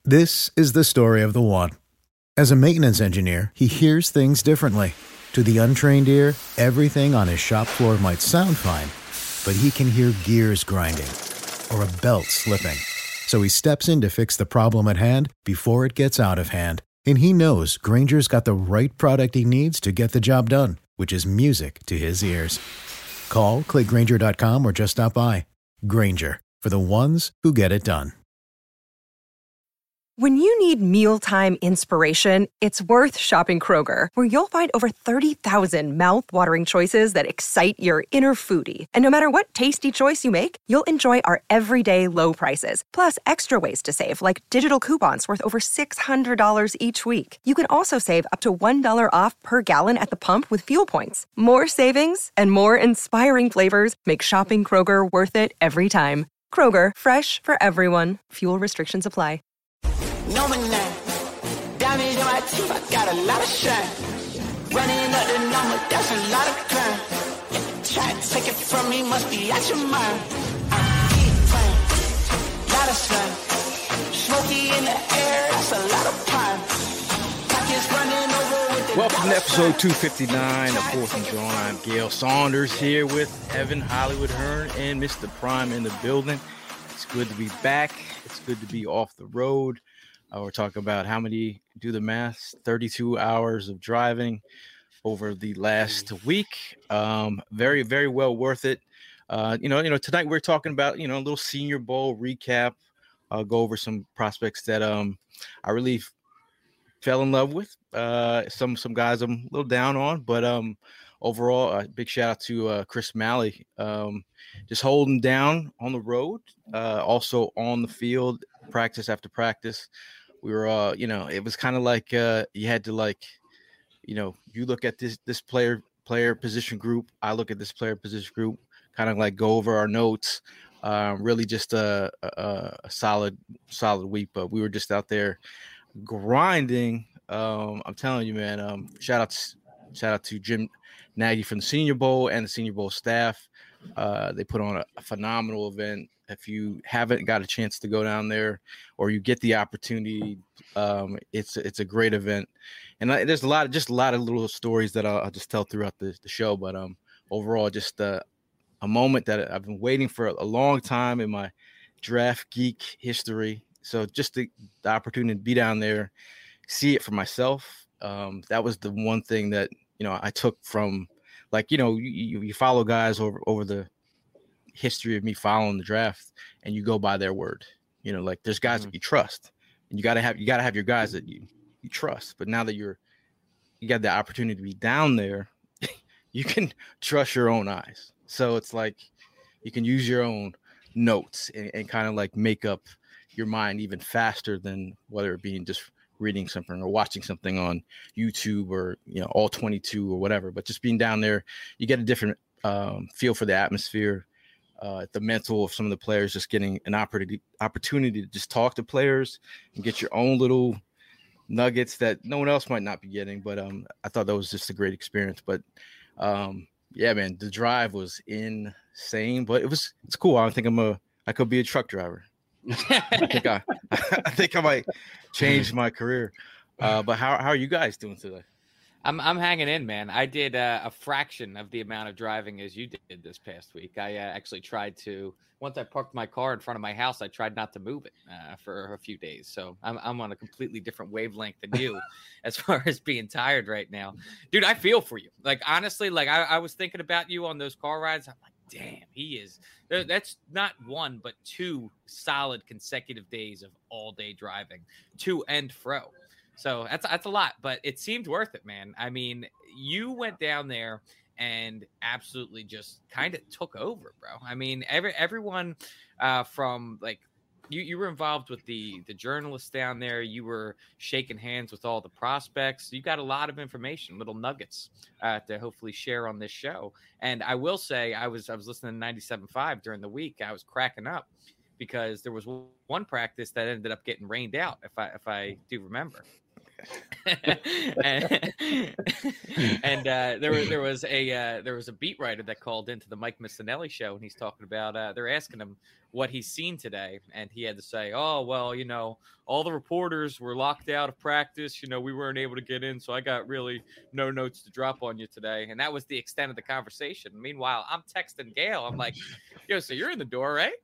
This is the story of the one. As a maintenance engineer, he hears things differently. To the untrained ear, everything on his shop floor might sound fine, but he can hear gears grinding or a belt slipping. So he steps in to fix the problem at hand before it gets out of hand. And he knows Grainger's got the right product he needs to get the job done, which is music to his ears. Call, click Grainger.com, or just stop by. Grainger, for the ones who get it done. When you need mealtime inspiration, it's worth shopping Kroger, where you'll find over 30,000 mouth-watering choices that excite your inner foodie. And no matter what tasty choice you make, you'll enjoy our everyday low prices, plus extra ways to save, like digital coupons worth over $600 each week. You can also save up to $1 off per gallon at the pump with fuel points. More savings and more inspiring flavors make shopping Kroger worth it every time. Kroger, fresh for everyone. Fuel restrictions apply. Know my name. Diamonds in my teeth, I got a lot of shine. Running up the number, that's a lot of crime. Try to take it from me, must be out your mind. I keep playing, lot of sun. Smoky in the air, that's a lot of pine. Pockets running over with the Welcome to episode 259 of Fourth and John. I'm Gail Saunders here with Evan Hollywood Hearn and Mr. Prime in the building. It's good to be back. It's good to be off the road. We're talking about how many, do the math, 32 hours of driving over the last week. Very, very well worth it. Tonight we're talking about, a little Senior Bowl recap. I'll go over some prospects that I really fell in love with. Some guys I'm a little down on, but overall, a big shout out to Chris Malley. Just holding down on the road, also on the field, practice after practice. We were, it was kind of like you had to you look at this player position group. I look at this player position group, kind of like go over our notes. Really just a solid week, but we were just out there grinding. I'm telling you, man. Shout out to Jim Nagy from the Senior Bowl and the Senior Bowl staff. They put on a phenomenal event. If you haven't got a chance to go down there or you get the opportunity, it's a great event. And there's a lot of little stories that I'll just tell throughout the show. But overall, just a moment that I've been waiting for a long time in my draft geek history. So just the opportunity to be down there, see it for myself. That was the one thing that, I took from, you follow guys over the history of me following the draft, and you go by their word. There's guys that you trust, and you gotta have your guys that you trust. But now that you got the opportunity to be down there, you can trust your own eyes. So it's like you can use your own notes and kind of like make up your mind even faster than whether it being just reading something or watching something on YouTube or all 22 or whatever. But just being down there, you get a different feel for the atmosphere, the mental of some of the players, just getting an opportunity to just talk to players and get your own little nuggets that no one else might not be getting. But I thought that was just a great experience. But yeah, man, the drive was insane, but it's cool. I think I could be a truck driver. I think I might change my career. But how are you guys doing today? I'm hanging in, man. I did a fraction of the amount of driving as you did this past week. I actually tried to, once I parked my car in front of my house, I tried not to move it for a few days. So I'm on a completely different wavelength than you as far as being tired right now. Dude, I feel for you. Like, honestly, I was thinking about you on those car rides. I'm like, damn, that's not one, but two solid consecutive days of all day driving to and fro. So that's a lot, but it seemed worth it, man. I mean, you went down there and absolutely just kind of took over, bro. I mean, everyone from you were involved with the journalists down there. You were shaking hands with all the prospects. You got a lot of information, little nuggets to hopefully share on this show. And I will say, I was listening to 97.5 during the week. I was cracking up because there was one practice that ended up getting rained out, if I do remember. and there was a beat writer that called into the Mike Missinelli show, and he's talking about they're asking him, what he's seen today, and he had to say, "Oh well, all the reporters were locked out of practice. We weren't able to get in, so I got really no notes to drop on you today." And that was the extent of the conversation. Meanwhile, I'm texting Gail. I'm like, "Yo, so you're in the door, right?"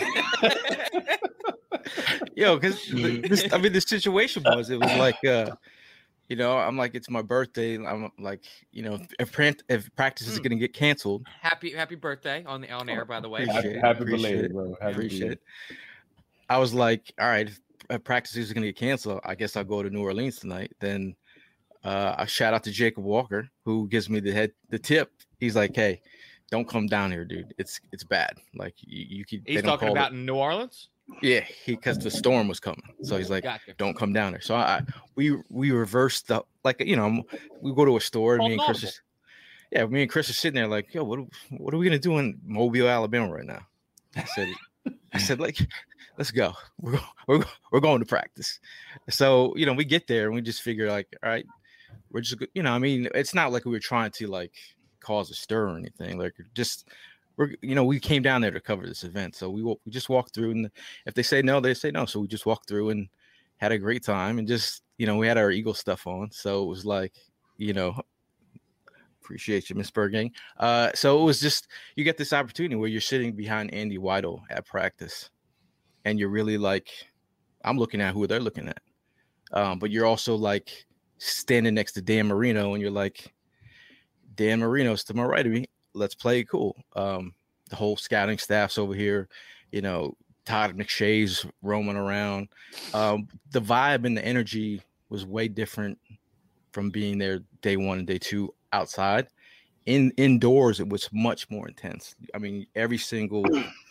Yo, because the situation was, it was like, I'm like, it's my birthday. I'm like, if practice is going to get canceled. Happy birthday on air, by the way. Happy belated, bro. Appreciate it. I was like, all right, if practice is going to get canceled, I guess I'll go to New Orleans tonight. Then I shout out to Jacob Walker, who gives me the tip. He's like, hey, don't come down here, dude. It's bad. Like you keep. He's talking about in New Orleans. Yeah, because the storm was coming, so he's like, Gotcha. "Don't come down there." So we reversed the we go to a store. Me and Chris are sitting there like, "Yo, what are we gonna do in Mobile, Alabama right now?" I said, like, let's go. We're going to practice. So we get there and we just figure like, all right, we're just it's not like we were trying to like cause a stir or anything. Like just. We came down there to cover this event, so we just walked through, and if they say no, they say no. So we just walked through and had a great time, and just we had our Eagle stuff on, so it was like appreciate you, Miss Bergang. So it was just you get this opportunity where you're sitting behind Andy Weidel at practice, and you're really like, I'm looking at who they're looking at, but you're also like standing next to Dan Marino, and you're like, Dan Marino's to my right of me. Let's play cool. The whole scouting staff's over here, Todd McShay's roaming around. The vibe and the energy was way different from being there day one and day two outside. Indoors, it was much more intense. I mean, every single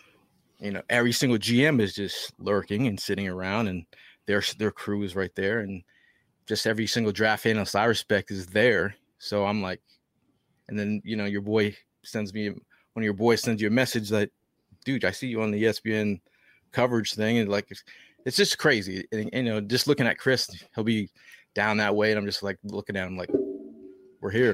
GM is just lurking and sitting around, and their crew is right there, and just every single draft analyst I respect is there. So I'm like, and then your boy sends me, one of your boys sends you a message like, dude, I see you on the ESPN coverage thing, and like it's just crazy. And just looking at Chris, he'll be down that way, and I'm just like looking at him like, we're here.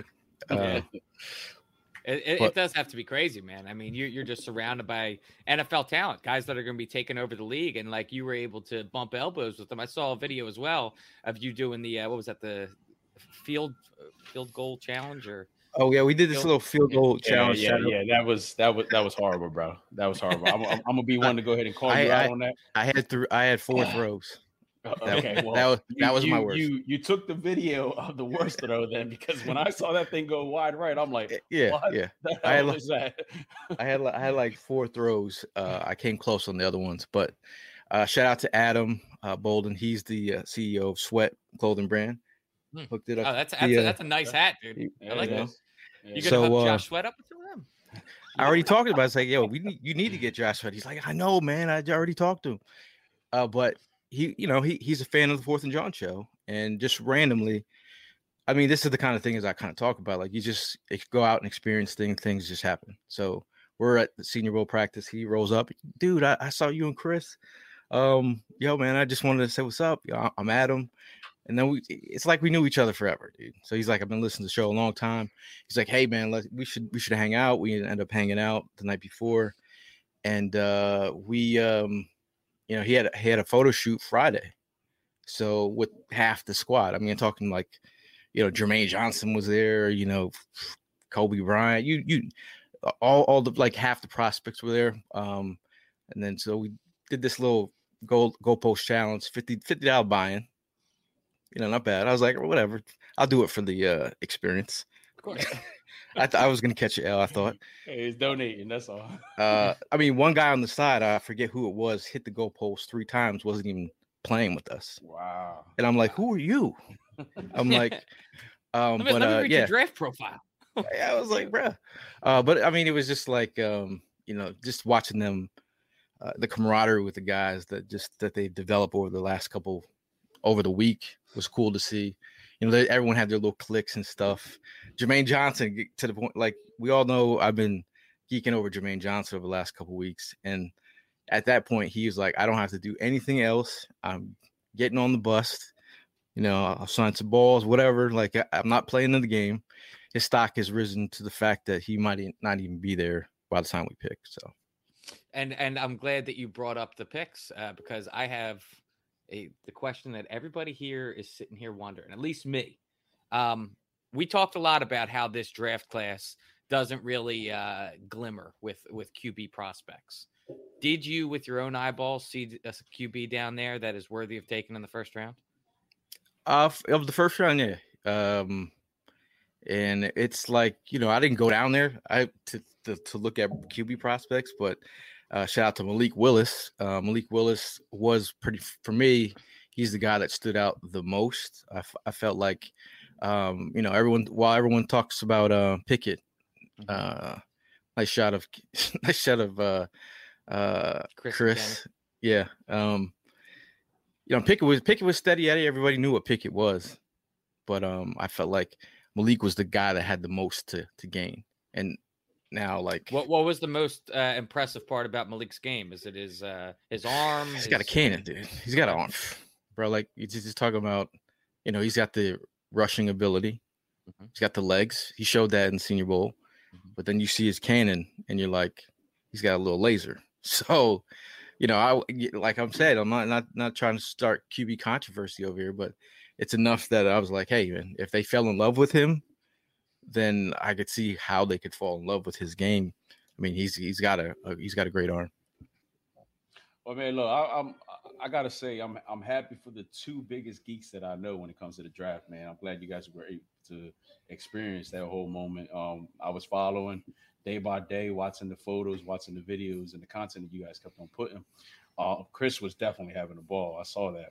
It does have to be crazy, man. I mean, you're just surrounded by NFL talent, guys that are going to be taking over the league, and like you were able to bump elbows with them. I saw a video as well of you doing the what was that, the field goal challenge or. Oh yeah, we did this little field goal challenge. Yeah. That was horrible, bro. That was horrible. I'm gonna be one to go ahead and call you out on that. I had 4 throws. Okay, well, that was my worst. You took the video of the worst throw then, because when I saw that thing go wide right, I'm like, what the hell is that? I had like 4 throws. I came close on the other ones, but shout out to Adam Bolden. He's the CEO of Sweat Clothing Brand. Hooked it up. Oh, that's a nice hat, dude. I like this. You gonna hook Josh Sweat up with them? I already talked about it. It's like, yo, you need to get Josh Sweat. He's like, I know, man. I already talked to him. But he's a fan of the Fourth and John show, and just randomly, I mean, this is the kind of things I kind of talk about. Like, you just go out and experience things just happen. So we're at the Senior Bowl practice. He rolls up, dude. I saw you and Chris. Yo, man, I just wanted to say what's up. I'm Adam. And then it's like we knew each other forever, dude. So he's like, I've been listening to the show a long time. He's like, hey man, we should hang out. We ended up hanging out the night before, and he had a photo shoot Friday. So with half the squad, I mean, I'm talking like, Jermaine Johnson was there, Kobe Bryant, all the like half the prospects were there. And then so we did this little goalpost challenge, $50 buy-in. Not bad. I was like, whatever. I'll do it for the experience. Of course. I was going to catch an L, I thought. Hey, he's donating. That's all. I mean, one guy on the side, I forget who it was, hit the goalpost 3 times, wasn't even playing with us. Wow. And I'm like, who are you? I'm like, let me read your draft profile. I was like, bruh. But I mean, it was just like, just watching them, the camaraderie with the guys that they've developed over the week was cool to see. Everyone had their little cliques and stuff. Jermaine Johnson, to the point, like we all know, I've been geeking over Jermaine Johnson over the last couple of weeks, and at that point, he was like, I don't have to do anything else. I'm getting on the bus. I'll sign some balls, whatever. Like, I'm not playing in the game. His stock has risen to the fact that he might not even be there by the time we pick. So And I'm glad that you brought up the picks because I have the question that everybody here is sitting here wondering, at least me. We talked a lot about how this draft class doesn't really glimmer with QB prospects. Did you, with your own eyeballs, see a QB down there that is worthy of taking in the first round? Of the first round, yeah. And it's like, I didn't go down there to look at QB prospects, but shout out to Malik Willis. Malik Willis was for me, he's the guy that stood out the most. I felt like, everyone talks about Pickett, nice shot of Chris. Yeah. Pickett was steady Eddie. Everybody knew what Pickett was, but I felt like Malik was the guy that had the most to gain. And now, like, what was the most impressive part about Malik's game? Is it his arm? He's got a cannon, dude. He's got an arm, bro. Like, you just talking about, he's got the rushing ability. Mm-hmm. He's got the legs. He showed that in Senior Bowl. Mm-hmm. But then you see his cannon, and you're like, he's got a little laser. So, like I'm saying, I'm not trying to start QB controversy over here, but it's enough that I was like, hey, man, if they fell in love with him, then I could see how they could fall in love with his game. I mean, he's got a great arm. Well, man, look, I gotta say, I'm happy for the two biggest geeks that I know when it comes to the draft, man. I'm glad you guys were able to experience that whole moment. I was following day by day, watching the photos, watching the videos, and the content that you guys kept on putting. Chris was definitely having a ball. I saw that.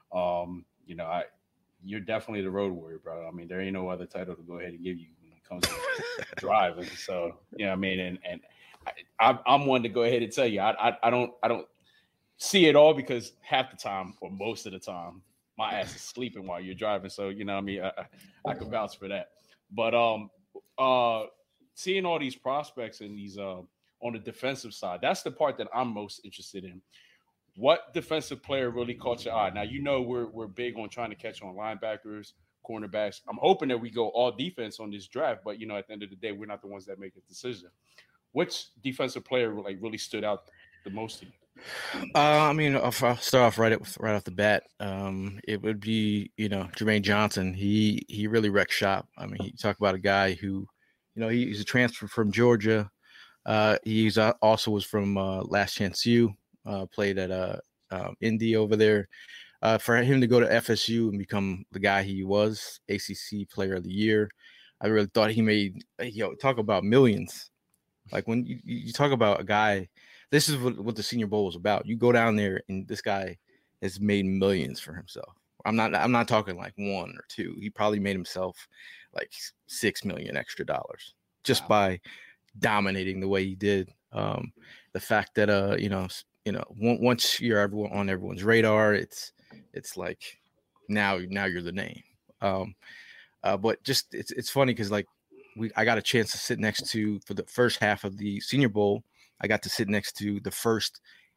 You're definitely the road warrior, bro. I mean, there ain't no other title to go ahead and give you when it comes to driving. So, I mean, and I'm one to go ahead and tell you, I don't see it all because half the time or most of the time, my ass is sleeping while you're driving. So, I mean, I can vouch for that. But seeing all these prospects and these on the defensive side, that's the part that I'm most interested in. What defensive player really caught your eye? Now, we're big on trying to catch on linebackers, cornerbacks. I'm hoping that we go all defense on this draft, but at the end of the day, we're not the ones that make the decision. Which defensive player really stood out the most to you? I mean, I'll start off right off the bat. It would be Jermaine Johnson. He really wrecked shop. I mean, you talk about a guy who, he's a transfer from Georgia. He's also was from Last Chance U. Played at Indy over there. For him to go to FSU and become the guy he was, ACC Player of the Year, I really thought he made. Talk about millions. Like when you talk about a guy, this is what the Senior Bowl was about. You go down there and this guy has made millions for himself. I'm not talking like one or two. He probably made himself like $6 million extra just by dominating the way he did. The fact that once you're on everyone's radar, it's like now you're the name. But just it's funny because like I got a chance to sit next to, for the first half of the Senior Bowl, I got to sit next to the first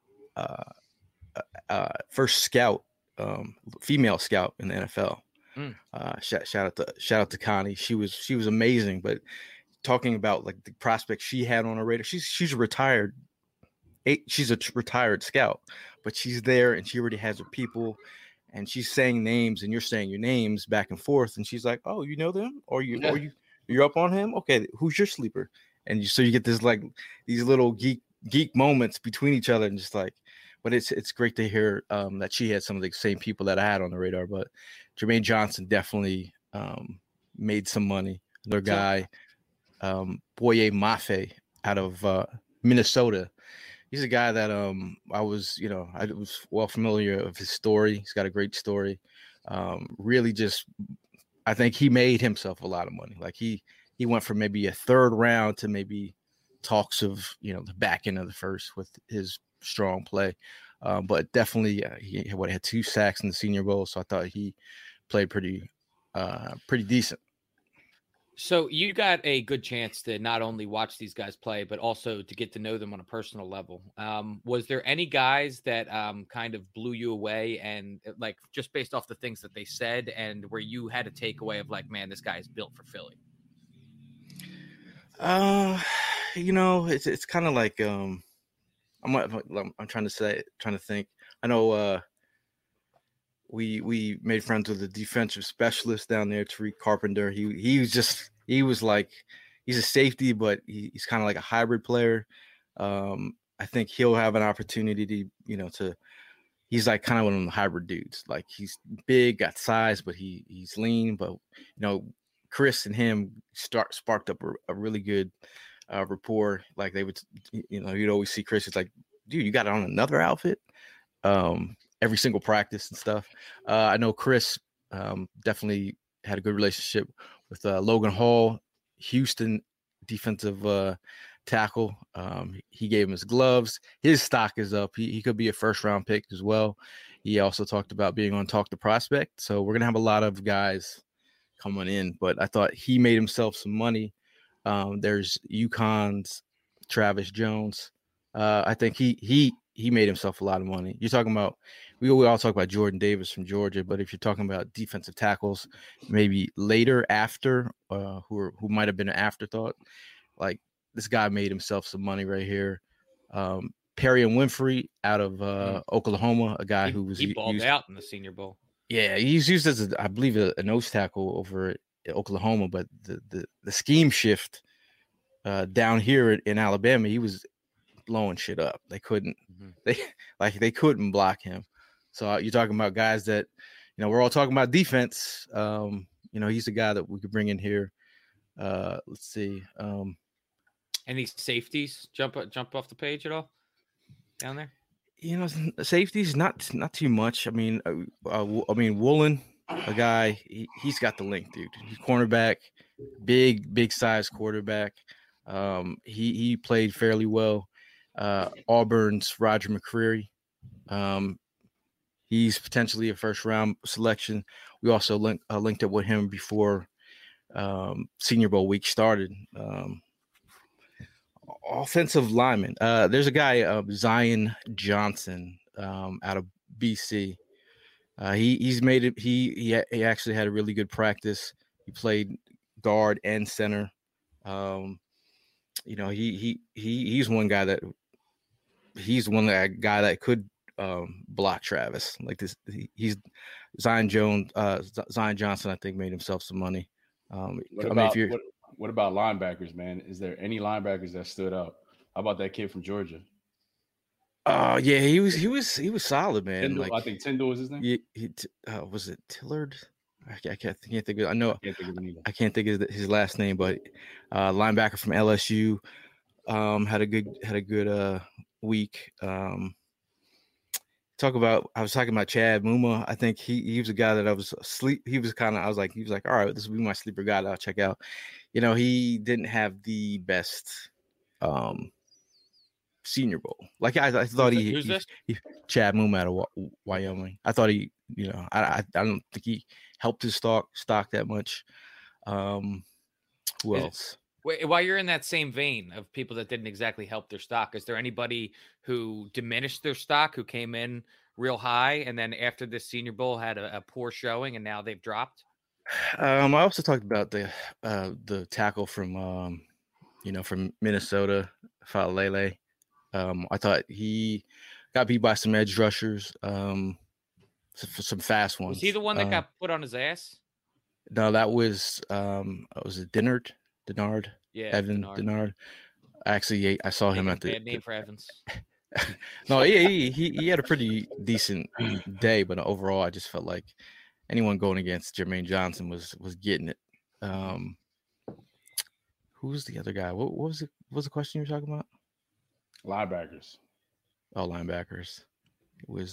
scout, female scout in the NFL. Shout out to Connie. She was amazing. But talking about like the prospect she had on her radar, she's retired. She's a retired scout, but she's there and she already has her people, and she's saying names and you're saying your names back and forth, and she's like, "Oh, you know them, or you're up on him? Okay, who's your sleeper?" And so you get this like these little geek moments between each other, and just like, but it's great to hear that she had some of the same people that I had on the radar. But Jermaine Johnson definitely made some money. Another guy, Boye Mafe out of Minnesota. He's a guy that I was well familiar of his story. He's got a great story. Really just, I think he made himself a lot of money. Like he went from maybe a third round to maybe talks of, the back end of the first with his strong play. But definitely he had 2 sacks in the Senior Bowl. So I thought he played pretty decent. So you got a good chance to not only watch these guys play, but also to get to know them on a personal level. Was there any guys that kind of blew you away, and like just based off the things that they said, and where you had a takeaway of like, man, this guy is built for Philly? It's kind of like I'm trying to think. I know we made friends with a defensive specialist down there, Tariq Carpenter. He's a safety, but he's kind of like a hybrid player. I think he'll have an opportunity to he's like kind of one of the hybrid dudes. Like he's big, got size, but he's lean. But Chris and him sparked up a really good rapport. Like they would, you'd always see Chris. It's like, dude, you got on another outfit. Every single practice and stuff. I know Chris definitely had a good relationship with Logan Hall, Houston defensive tackle. He gave him his gloves. His stock is up. He could be a first round pick as well. He also talked about being on Talk to Prospect. So we're going to have a lot of guys coming in, but I thought he made himself some money. There's UConn's Travis Jones. I think he made himself a lot of money. You're talking about, we all talk about Jordan Davis from Georgia, but if you're talking about defensive tackles, maybe later after, who might have been an afterthought, like this guy made himself some money right here. Perry and Winfrey out of Oklahoma, a guy who balled out in the Senior Bowl. Yeah, he's used as I believe a nose tackle over at Oklahoma, but the scheme shift down here in Alabama, he was blowing shit up. They couldn't they couldn't block him. So you're talking about guys that we're all talking about defense. He's the guy that we could bring in here. Let's see. Any safeties jump off the page at all down there? Safeties not too much. I mean Woolen, a guy, he's got the length, dude. He's cornerback, big size quarterback. He played fairly well. Auburn's Roger McCreary. He's potentially a first round selection. We also linked up with him before Senior Bowl week started. Offensive lineman. There's a guy, Zion Johnson, out of BC. He's made it. He actually had a really good practice. He played guard and center. He's one guy that could block Travis like this. He's Zion Johnson. I think made himself some money. What about linebackers, man? Is there any linebackers that stood out? How about that kid from Georgia? Yeah, he was solid, man. Tyndall, I think Tyndall was his name. Was it Tillard? I can't think of. I can't think of his last name, but linebacker from LSU had a good week. I was talking about Chad Muma. I think he was a guy that I was asleep. He was like, all right, this will be my sleeper guy that I'll check out. He didn't have the best Senior Bowl. Like I thought who's this? Chad Muma out of Wyoming. I thought I don't think he helped his stock that much. Who else? While you're in that same vein of people that didn't exactly help their stock, is there anybody who diminished their stock, who came in real high and then after this Senior Bowl had a poor showing and now they've dropped? I also talked about the tackle from from Minnesota, Faalele. I thought he got beat by some edge rushers, some fast ones. Was he the one that got put on his ass? No, that was it Denard? Yeah, Evan Denard. Actually, I saw him at the bad name for Evans. No, he had a pretty decent day, but overall, I just felt like anyone going against Jermaine Johnson was getting it. Who was the other guy? What was it? What was the question you were talking about? Linebackers. Oh, linebackers. It was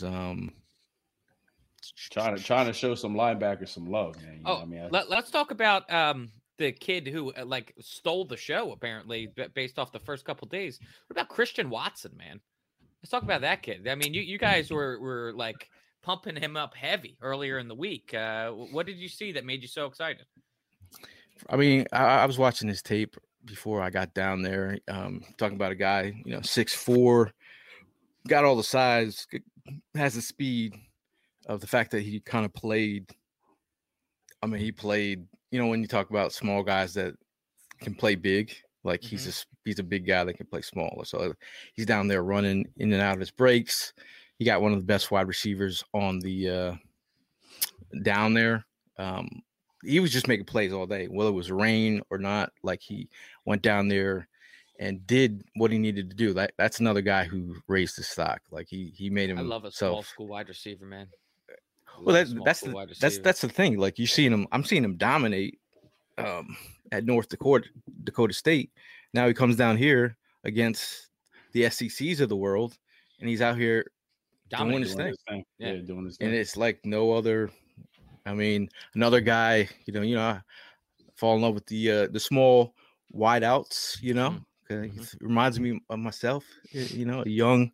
trying to show some linebackers some love, man. Let's talk about the kid who stole the show apparently based off the first couple days. What about Christian Watson, man? Let's talk about that kid. I mean, you guys were like pumping him up heavy earlier in the week. What did you see that made you so excited? I mean, I was watching his tape before I got down there. Talking about a guy, 6'4", got all the size, has the speed of the fact that he kind of played. I mean, he played. When you talk about small guys that can play big, Like he's a big guy that can play smaller. So he's down there running in and out of his breaks. He got one of the best wide receivers on the down there. He was just making plays all day, whether it was rain or not. Like he went down there and did what he needed to do. That's another guy who raised his stock. Like he made him. I love a small school wide receiver, man. Well, that's the thing. Like you're seeing him. I'm seeing him dominate at North Dakota State. Now he comes down here against the SECs of the world, and he's out here doing his thing. Yeah, doing his thing. And it's like no other. I mean, another guy. I fall in love with the small wide outs. Okay, it reminds me of myself. A young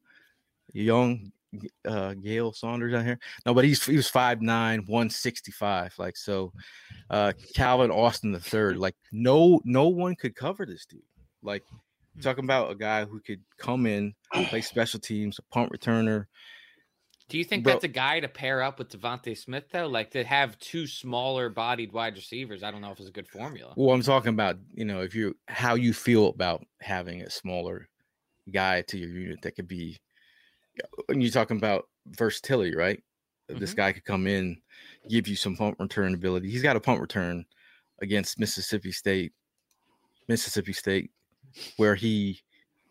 Gale Saunders out here. No, but he was 5'9", 165. Like so, Calvin Austin III. Like no one could cover this dude. Like talking about a guy who could come in, play special teams, a punt returner. Do you think that's a guy to pair up with Devontae Smith though? Like to have two smaller bodied wide receivers, I don't know if it's a good formula. Well, I'm talking about how you feel about having a smaller guy to your unit that could be. When you're talking about versatility, right? This guy could come in, give you some punt return ability. He's got a punt return against Mississippi State, where he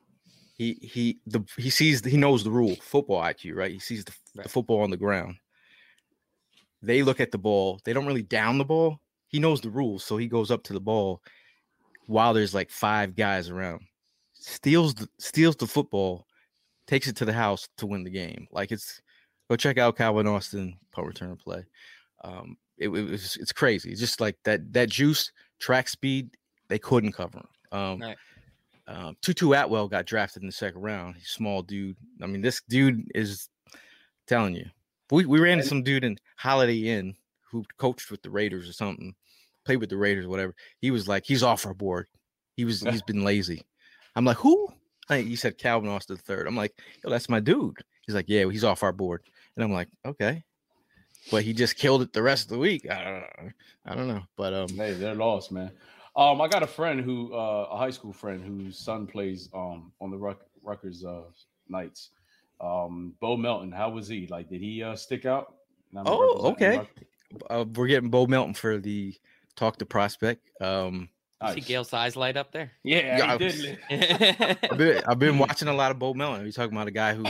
knows the rule, football IQ, right? He sees the football on the ground. They look at the ball. They don't really down the ball. He knows the rules, so he goes up to the ball while there's like 5 guys around, steals the football, takes it to the house to win the game. Like go check out Calvin Austin punt return play. It's crazy. It's just like that juice, track speed, they couldn't cover him. Right. Tutu Atwell got drafted in the second round. He's a small dude. I mean, this dude is telling you. We ran into some dude in Holiday Inn who coached with the Raiders or something, played with the Raiders, whatever. He was like, he's off our board. He's been lazy. I'm like, who? He said Calvin Austin III. I'm like, yo, that's my dude. He's like, yeah, he's off our board. And I'm like, okay. But he just killed it the rest of the week. I don't know. But hey, they're lost, man. I got a friend a high school friend whose son plays on the Rutgers Knights. Bo Melton, how was he? Like, did he stick out? Okay. We're getting Bo Melton for the Talk to Prospect. You see Gale's eyes light up there? Yeah, he did. I've been watching a lot of Bo Melton. He's talking about a guy who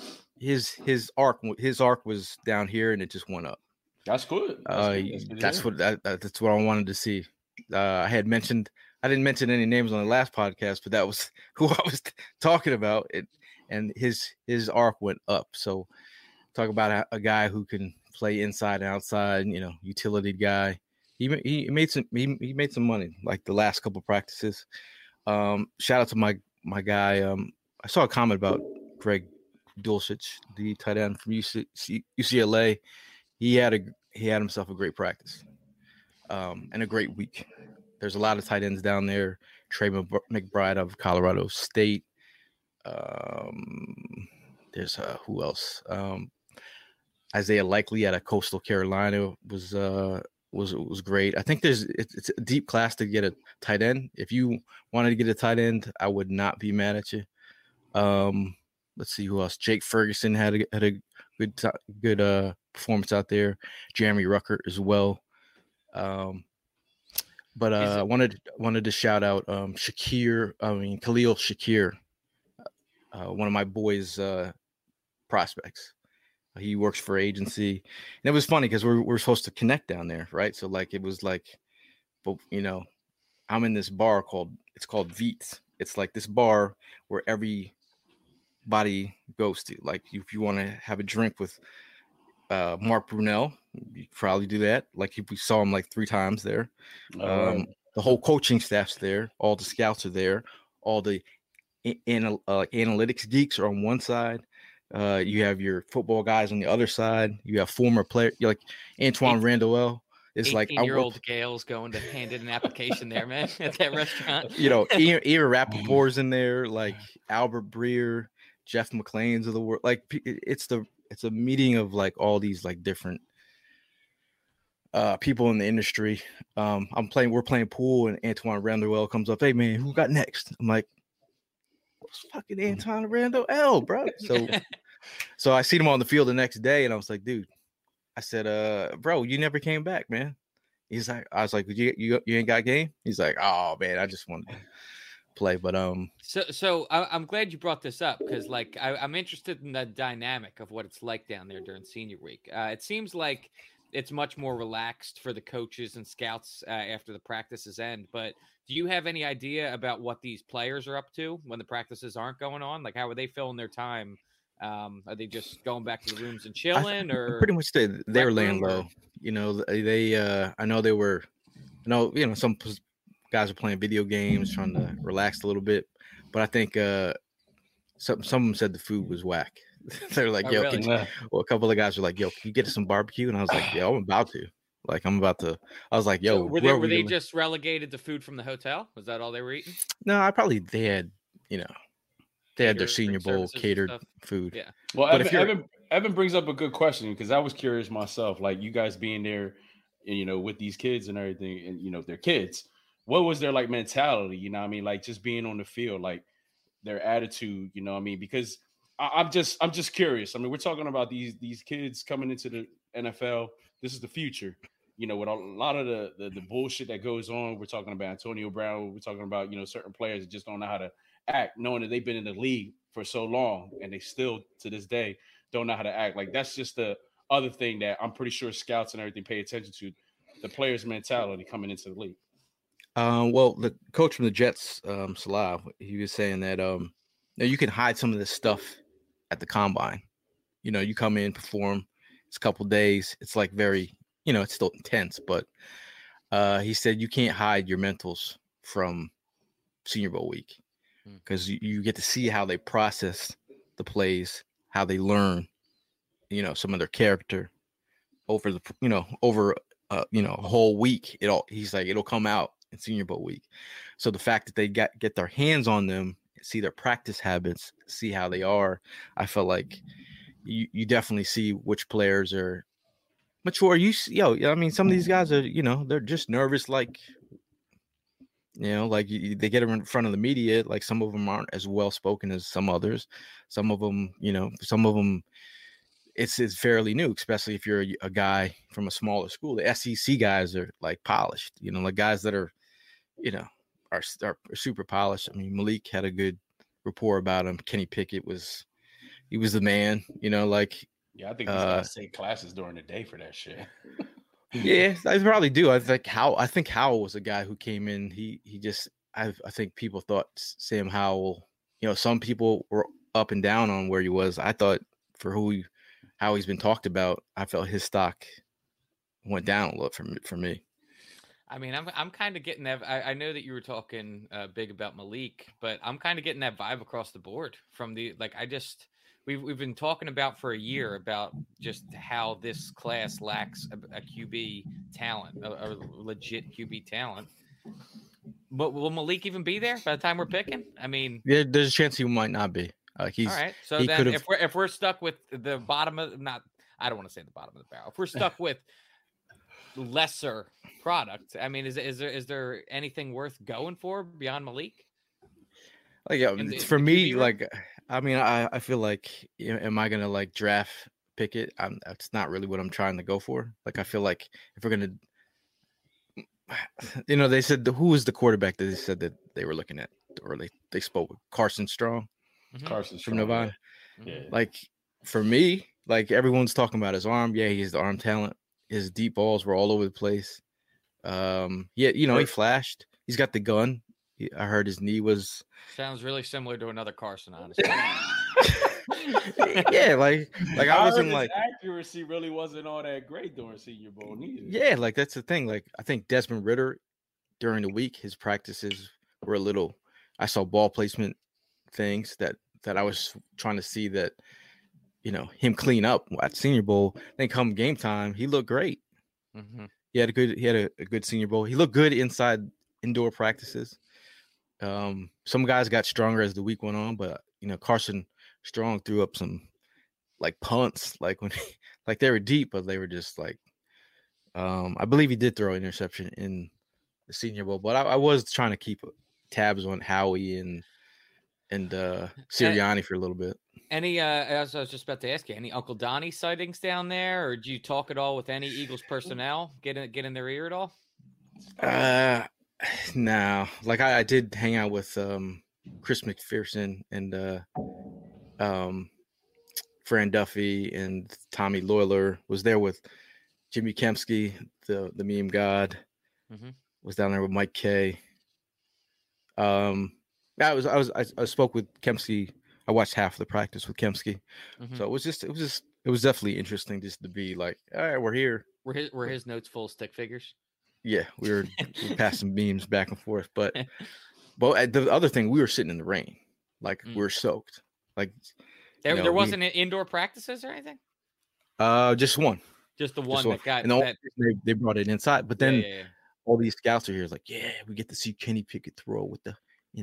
his arc was down here and it just went up. That's good. That's what I wanted to see. I didn't mention any names on the last podcast, but that was who I was talking about. And his arc went up. So talk about a guy who can play inside and outside, utility guy. He made some money like the last couple practices. Shout out to my guy. I saw a comment about Greg Dulcich, the tight end from UCLA. He had himself a great practice and a great week. There's a lot of tight ends down there. Trey McBride of Colorado State. There's who else? Isaiah Likely out of Coastal Carolina was great. I think it's a deep class to get a tight end. If you wanted to get a tight end, I would not be mad at you. Let's see who else. Jake Ferguson had a good performance out there. Jeremy Ruckert as well. But I wanted to shout out Khalil Shakir, one of my boys' prospects. He works for agency, and it was funny because we're supposed to connect down there, right? So like it was like, but I'm in this bar called Veets. It's like this bar where everybody goes to. Like if you want to have a drink with Mark Brunell, you probably do that. Like we saw him like 3 times there. The whole coaching staff's there. All the scouts are there. All the analytics geeks are on one side. You have your football guys on the other side. You have former players like Antoine Randall. It's like 18-year-old Gale's going to hand in an application there, man, at that restaurant. Ian Rappaport's in there, like Albert Breer, Jeff McClain's of the world. Like it's a meeting of like all these like different people in the industry. We're playing pool, and Antoine Randall comes up. Hey man, who got next? I'm like, what's fucking Antoine Randall L, bro? So I seen him on the field the next day, and I was like, dude, I said, bro, you never came back, man. I was like, you ain't got game? He's like, oh man, I just wanted to play. But So I'm glad you brought this up because like I'm interested in the dynamic of what it's like down there during senior week. It seems like it's much more relaxed for the coaches and scouts after the practices end. But do you have any idea about what these players are up to when the practices aren't going on? Like, how are they filling their time? Are they just going back to the rooms and chilling, or pretty much they're laying low? You know, they I know they were, some guys are playing video games, trying to relax a little bit. But I think some of them said the food was whack. They're like, yo, really? Well, a couple of guys were like, yo, can you get us some barbecue? And I was like, yo, I'm about to. I was like, yo, so were they just relegated to food from the hotel? Was that all they were eating? No, they had, they had their Senior Bowl catered food. Yeah. Well, but Evan brings up a good question because I was curious myself. Like you guys being there, with these kids and everything, and they're kids. What was their like mentality? You know what I mean? Like just being on the field, like their attitude. You know what I mean? Because I'm just curious. I mean, we're talking about these kids coming into the NFL. This is the future. With a lot of the bullshit that goes on. We're talking about Antonio Brown. We're talking about certain players that just don't know how to act, knowing that they've been in the league for so long and they still to this day don't know how to act. Like that's just the other thing that I'm pretty sure scouts and everything pay attention to, the players' mentality coming into the league. Well, the coach from the Jets, Salah, he was saying that you can hide some of this stuff at the combine. You come in, perform, it's a couple days, it's like very, it's still intense, but he said you can't hide your mentals from Senior Bowl week. Because you get to see how they process the plays, how they learn, some of their character over a whole week. He's like, it'll come out in Senior Bowl week. So the fact that they get their hands on them, see their practice habits, see how they are, I felt like you definitely see which players are mature. I mean, some of these guys are, they're just nervous, like. They get in front of the media. Like some of them aren't as well spoken as some others. Some of them, it's fairly new, especially if you're a guy from a smaller school. The SEC guys are like polished, like guys that are, are super polished. I mean, Malik had a good rapport about him. Kenny Pickett he was the man, Yeah, I think these guys take classes during the day for that shit. Yeah, I probably do. I think Howell was a guy who came in. I think people thought Sam Howell, some people were up and down on where he was. I thought for how he's been talked about, I felt his stock went down a little for me. I mean, I'm kind of getting that. I know that you were talking big about Malik, but I'm kind of getting that vibe across the board from we've been talking about for a year about just how this class lacks a QB talent, a legit QB talent. But will Malik even be there by the time we're picking? I mean, yeah, there's a chance he might not be. All right. So then, if we're stuck with the bottom of I don't want to say the bottom of the barrel. If we're stuck with lesser product, I mean, is there anything worth going for beyond Malik? Like, for me, like, I mean, I feel like, am I gonna like draft Pickett? That's not really what I'm trying to go for. Like, I feel like if we're gonna, they said who was the quarterback that they said that they were looking at, or they spoke with Carson Strong, Carson from Nevada. Yeah. Like for me, like everyone's talking about his arm. Yeah, he has the arm talent. His deep balls were all over the place. He flashed. He's got the gun. I heard his knee was. Sounds really similar to another Carson, honestly. Yeah, like I wasn't like accuracy really wasn't all that great during Senior Bowl neither. Yeah, like that's the thing. Like I think Desmond Ridder during the week, his practices were a little. I saw ball placement things that I was trying to see that, him clean up at Senior Bowl. Then come game time, he looked great. Mm-hmm. He had a good Senior Bowl. He looked good inside indoor practices. Some guys got stronger as the week went on, but Carson Strong threw up some like punts, like when like they were deep, but they were just like I believe he did throw an interception in the Senior Bowl, but I was trying to keep tabs on Howie and Sirianni for a little bit. Any as I was just about to ask you, any Uncle Donnie sightings down there, or do you talk at all with any Eagles personnel? Get in their ear at all? No. Like I did hang out with Chris McPherson and Fran Duffy and Tommy Loyler. Was there with Jimmy Kempski, the meme god. Mm-hmm. Was down there with Mike K. I spoke with Kempski. I watched half of the practice with Kempski. Mm-hmm. So it was definitely interesting just to be like, all right, we're here. Were his notes full of stick figures? Yeah, we passing beams back and forth. But the other thing, we were sitting in the rain. Like we were soaked. Like there wasn't indoor practices or anything? Just one. Just the one that got and they brought it inside. But then yeah. all these scouts are here like, yeah, we get to see Kenny Pickett throw with the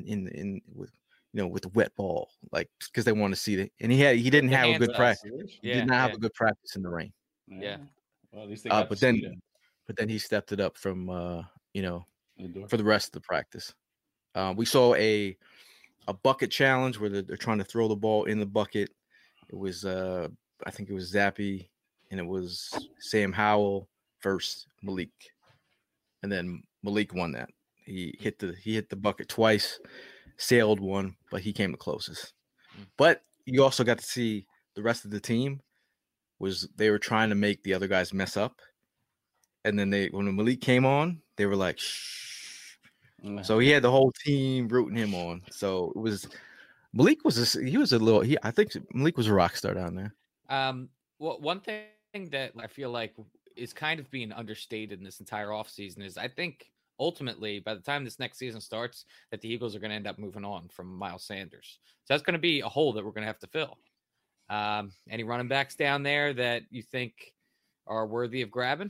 with the wet ball, like because they want to see it. And he didn't have a good practice. He did not have a good practice in the rain. Yeah. Well, at least they got but then he stepped it up from for the rest of the practice. We saw a bucket challenge where they're trying to throw the ball in the bucket. It was I think it was Zappy and it was Sam Howell versus Malik. And then Malik won that. He hit the bucket twice, sailed one, but he came the closest. But you also got to see the rest of the team they were trying to make the other guys mess up. And then when Malik came on, they were like, shh. So he had the whole team rooting him on. So it was Malik I think Malik was a rock star down there. Well, one thing that I feel like is kind of being understated in this entire offseason is I think ultimately by the time this next season starts that the Eagles are going to end up moving on from Miles Sanders. So that's going to be a hole that we're going to have to fill. Any running backs down there that you think are worthy of grabbing?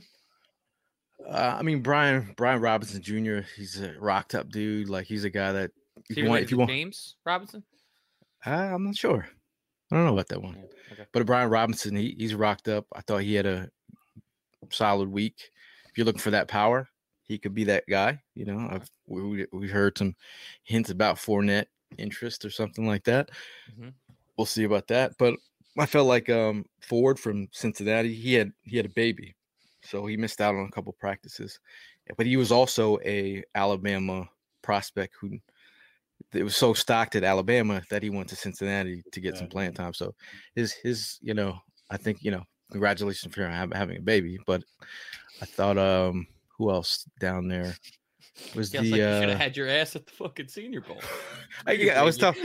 I mean, Brian Robinson Jr., he's a rocked up dude. Like he's a guy that if you want James Robinson? I'm not sure. I don't know about that one. Okay. But Brian Robinson, he's rocked up. I thought he had a solid week. If you're looking for that power, he could be that guy. You know, we heard some hints about Fournette interest or something like that. Mm-hmm. We'll see about that. But I felt like Ford from Cincinnati, he had a baby, so he missed out on a couple practices. But he was also a Alabama prospect who it was so stocked at Alabama that he went to Cincinnati to get some playing time. So his I think congratulations for him having a baby. But I thought who else down there was you should have had your ass at the fucking Senior Bowl. I was telling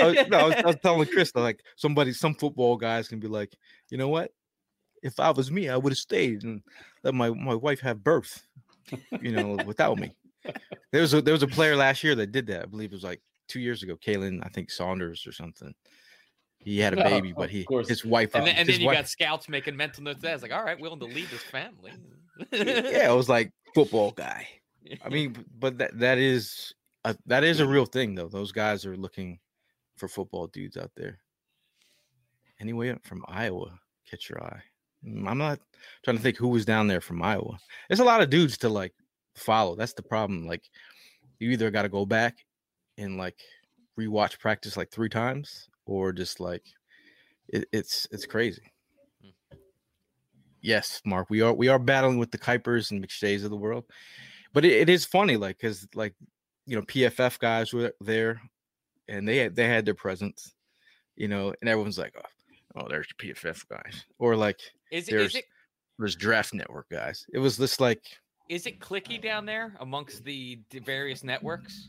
Chris, like some football guys can be like, you know what? If I was me, I would have stayed and let my wife have birth, without me. There was a player last year that did that. I believe it was like 2 years ago. Kalen, I think Saunders or something. He had a baby, but his wife. And then you got scouts making mental notes. That's like, all right, willing to leave this family. Yeah, it was like football guy. I mean, but that is a real thing though. Those guys are looking for football dudes out there. Anyway, from Iowa, catch your eye. I'm not trying to think who was down there from Iowa. There's a lot of dudes to like follow. That's the problem. Like, you either got to go back and like rewatch practice like 3 times, or just like it's crazy. Yes, Mark, we are battling with the Kuipers and McShays of the world, but it is funny, like, because like PFF guys were there, and they had their presence, and everyone's like, oh, there's your PFF guys, or like there's Draft Network guys. It was this like. Is it cliquey down there amongst the various networks?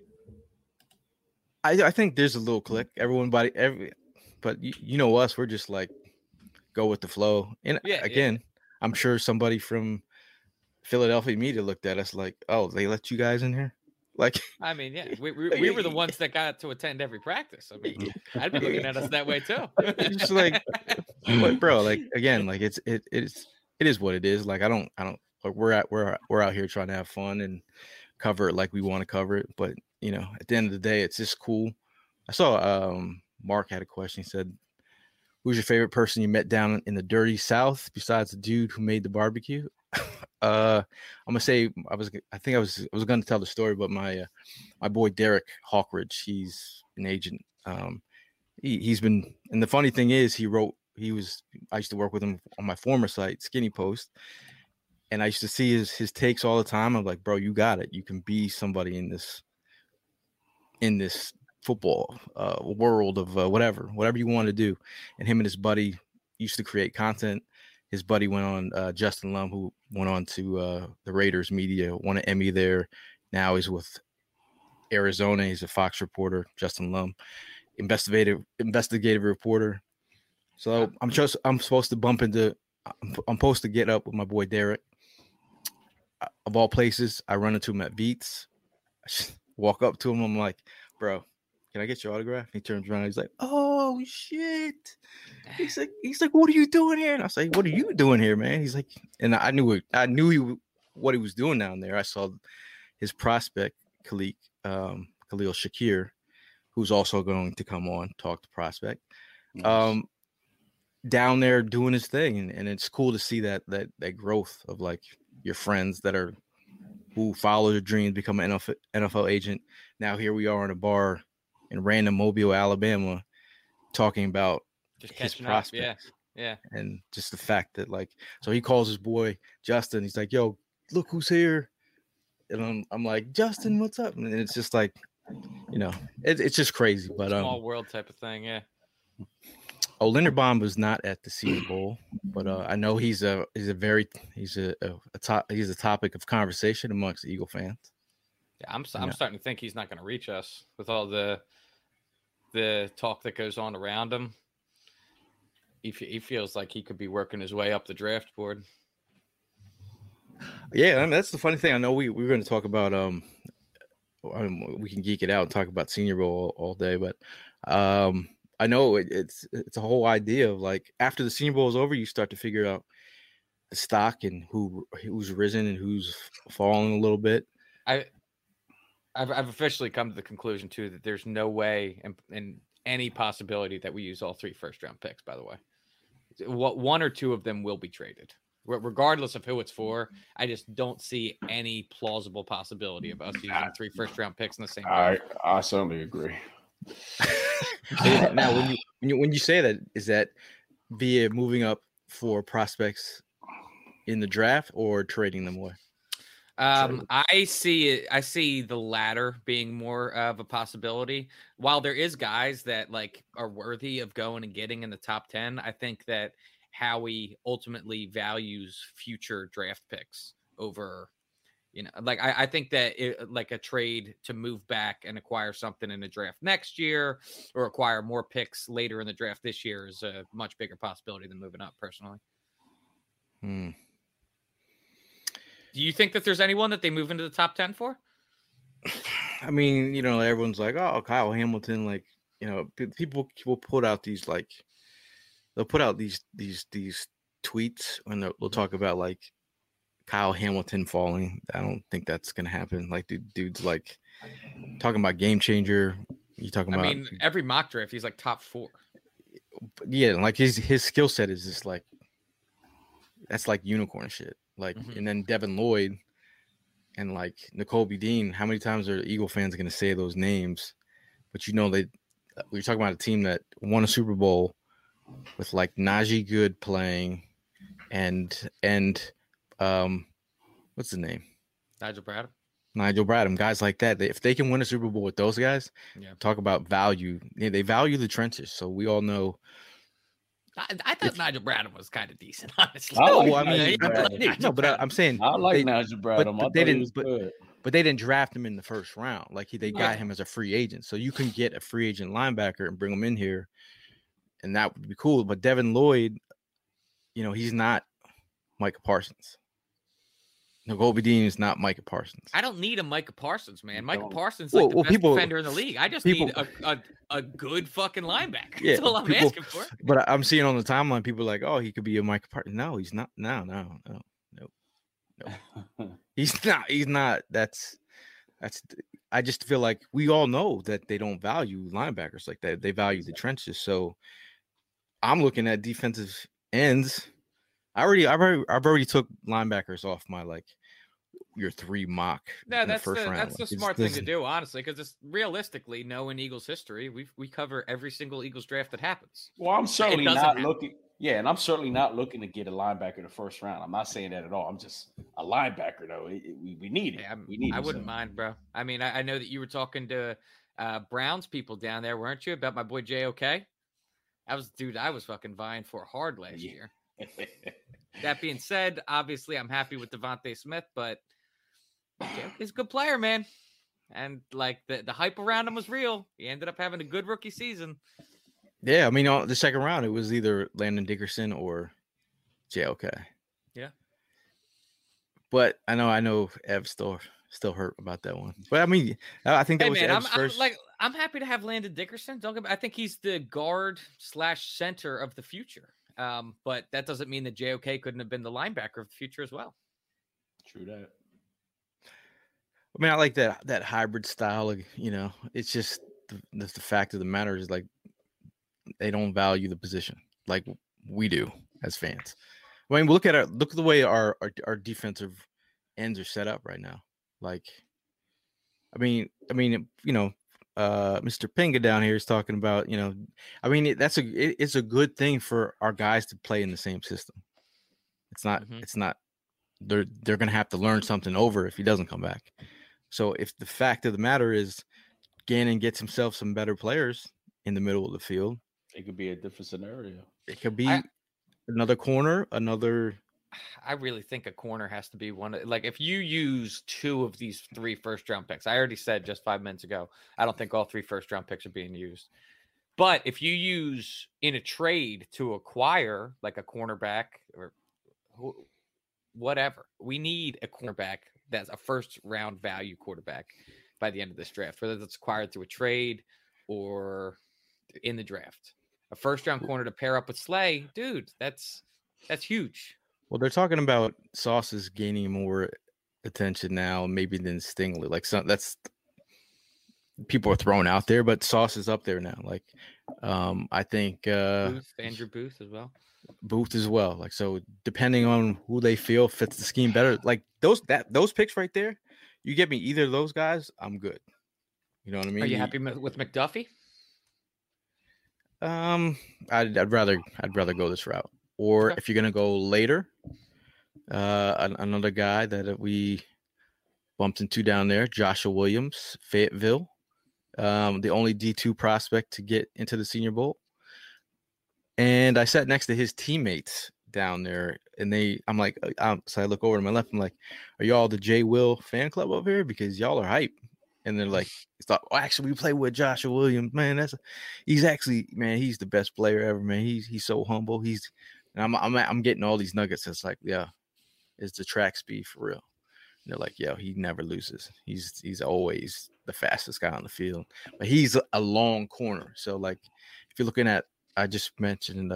I think there's a little click. But us, we're just like go with the flow. And again, I'm sure somebody from Philadelphia media looked at us like, oh, they let you guys in here. Like, I mean, yeah, we were the ones that got to attend every practice. I mean, I'd be looking at us that way too. It's just like, but bro, like again, like it is what it is. Like I don't. Like we're out here trying to have fun and cover it like we want to cover it. But at the end of the day, it's just cool. I saw Mark had a question. He said, "Who's your favorite person you met down in the dirty South besides the dude who made the barbecue?" I'm gonna say I think I was gonna tell the story, but my boy Derek Hawkridge, he's an agent. He's been, and the funny thing is, I used to work with him on my former site, Skinny Post, and I used to see his takes all the time. I'm like, bro, you got it. You can be somebody in this football world of whatever you want to do. And him and his buddy used to create content. His buddy went on, Justin Lum, who went on to the Raiders media, won an Emmy there. Now he's with Arizona. He's a Fox reporter, Justin Lum, investigative reporter. So I'm supposed to get up with my boy Derek. Of all places, I run into him at Beats. I walk up to him. I'm like, bro, can I get your autograph? He turns around. He's like, oh shit. He's like, what are you doing here? And I was like, what are you doing here, man? He's like, and I knew what he was doing down there. I saw his prospect, Khalil Shakir, who's also going to come on, talk to prospect. Nice. Down there doing his thing, and it's cool to see that growth of like your friends who follow their dreams, become an NFL agent. Now here we are in a bar in random Mobile, Alabama, talking about just his prospects. Yeah. And just the fact that so he calls his boy Justin. He's like, "Yo, look who's here," and I'm like, "Justin, what's up?" And it's just like, it's just crazy. But small world type of thing, yeah. Linderbaum was not at the Senior Bowl, but I know he's a topic of conversation amongst Eagle fans. Yeah, I'm starting to think he's not going to reach us with all the talk that goes on around him. He feels like he could be working his way up the draft board. Yeah, I mean, that's the funny thing. I know we're going to talk about we can geek it out and talk about Senior Bowl all day, but I know it's a whole idea of like after the Senior Bowl is over, you start to figure out the stock and who's risen and who's fallen a little bit. I've officially come to the conclusion too that there's no way in any possibility that we use all 3 first-round picks. By the way, one or two of them will be traded, regardless of who it's for. I just don't see any plausible possibility of us using 3 first-round picks in the same. I certainly agree. Now, when you say that, is that via moving up for prospects in the draft or trading them away? I see the latter being more of a possibility. While there is guys that are worthy of going and getting in the top 10, I think that Howie ultimately values future draft picks over, I think that a trade to move back and acquire something in the draft next year or acquire more picks later in the draft this year is a much bigger possibility than moving up personally. Do you think that there's anyone that they move into the top 10 for? I mean, everyone's like, oh, Kyle Hamilton, people will put out these they'll put out these tweets and they'll talk about Kyle Hamilton falling. I don't think that's gonna happen. Dude's talking about game changer. You talking about? I mean, every mock draft he's top 4. Yeah, his skill set is just that's unicorn shit. And then Devin Lloyd and Nakobe Dean. How many times are Eagle fans going to say those names? But we're talking about a team that won a Super Bowl with Najee Good playing and what's the name? Nigel Bradham, guys like that. If they can win a Super Bowl with those guys, talk about value. They value the trenches. So we all know. I thought Nigel Bradham was kind of decent, honestly. I'm saying I like Nigel Bradham. But they didn't draft him in the first round. They got him as a free agent. So you can get a free agent linebacker and bring him in here, and that would be cool. But Devin Lloyd, he's not Micah Parsons. Nakobe Dean is not Micah Parsons. I don't need a Micah Parsons, man. Micah Parsons is the best defender in the league. I just need a good fucking linebacker. That's all I'm asking for. But I'm seeing on the timeline, people are like, oh, he could be a Micah Parsons. No, he's not. No. He's not. That's. I just feel like we all know that they don't value linebackers like that. They value the trenches. So I'm looking at defensive ends. I've already took linebackers off my your 3 mock. No, in the that's first the round. that's the smart thing to do, honestly, because it's realistically knowing Eagles history, we cover every single Eagles draft that happens. Well, I'm certainly doesn't not happen. looking. Yeah, and I'm certainly not looking to get a linebacker in the first round. I'm not saying that at all. I'm just a linebacker, though. We need it. Yeah, we need I it. wouldn't mind, bro. I mean, I know that you were talking to Browns people down there, weren't you, about my boy JOK? I was fucking vying for hard last year. That being said, obviously, I'm happy with Devontae Smith, but he's a good player, man. And like the hype around him was real. He ended up having a good rookie season. Yeah, I mean, the second round, it was either Landon Dickerson or JOK. Yeah. But I know Ev's still hurt about that one. But I mean, I think that was Ev's first. I'm happy to have Landon Dickerson. I think he's the guard / center of the future. But that doesn't mean that JOK couldn't have been the linebacker of the future as well. True that. I mean, I like that hybrid style. It's just the fact of the matter is they don't value the position like we do as fans. I mean, look at the way our defensive ends are set up right now. Mr. Pinga down here is talking about, it's a good thing for our guys to play in the same system. It's not, they're going to have to learn something over if he doesn't come back. So if the fact of the matter is Gannon gets himself some better players in the middle of the field, it could be a different scenario. It could be another corner, I really think a corner has to be one. If you use 2 of these 3 first-round picks, I already said just 5 minutes ago, I don't think all 3 first-round picks are being used. But if you use in a trade to acquire like a cornerback or whatever, we need a cornerback that's a first-round value quarterback by the end of this draft, whether that's acquired through a trade or in the draft. A first-round corner to pair up with Slay, dude, that's huge. Well, they're talking about Sauce is gaining more attention now, maybe than Stingley. That's people are throwing out there, but Sauce is up there now. I think Andrew Booth as well. Booth as well. So depending on who they feel fits the scheme better. Those picks right there, you get me either of those guys, I'm good. You know what I mean? Are you happy with McDuffie? I'd rather go this route. Or if you're gonna go later, another guy that we bumped into down there, Joshua Williams, Fayetteville, the only D2 prospect to get into the Senior Bowl. And I sat next to his teammates down there, and so I look over to my left. I'm like, "Are y'all the J. Will fan club over here? Because y'all are hype." And they're like, actually, we play with Joshua Williams, man. He's the best player ever, man. He's so humble. I'm getting all these nuggets. It's like, yeah, it's the track speed for real. And they're like, he never loses. He's always the fastest guy on the field. But he's a long corner. So if you're looking at, I just mentioned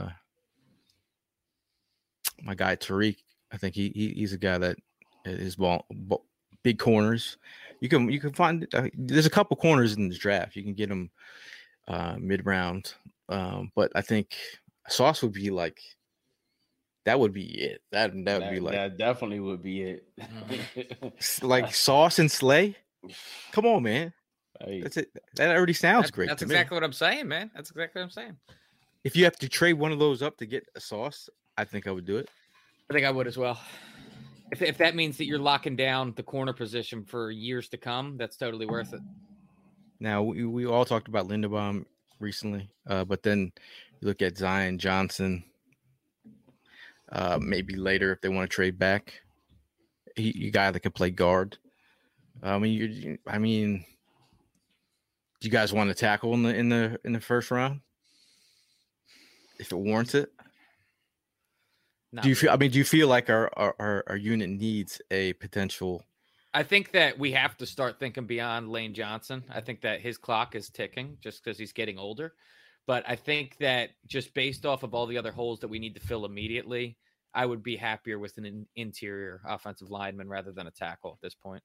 my guy Tariq. I think he's a guy that is big corners. You can find there's a couple corners in this draft. You can get them mid-round, but I think Sauce would be that would be it. That definitely would be it. Sauce and Slay. Come on, man. That's it. That already sounds great. That's exactly what I'm saying, man. That's exactly what I'm saying. If you have to trade one of those up to get a Sauce, I think I would do it. I think I would as well. If that means that you're locking down the corner position for years to come, that's totally worth it. Now, we all talked about Linderbaum recently, but then you look at Zion Johnson, maybe later if they want to trade back. You guy that can play guard. Do you guys want to tackle in the first round if it warrants it? Do you feel like our unit needs a potential? I think that we have to start thinking beyond Lane Johnson. I think that his clock is ticking just because he's getting older. But I think that just based off of all the other holes that we need to fill immediately, I would be happier with an interior offensive lineman rather than a tackle at this point.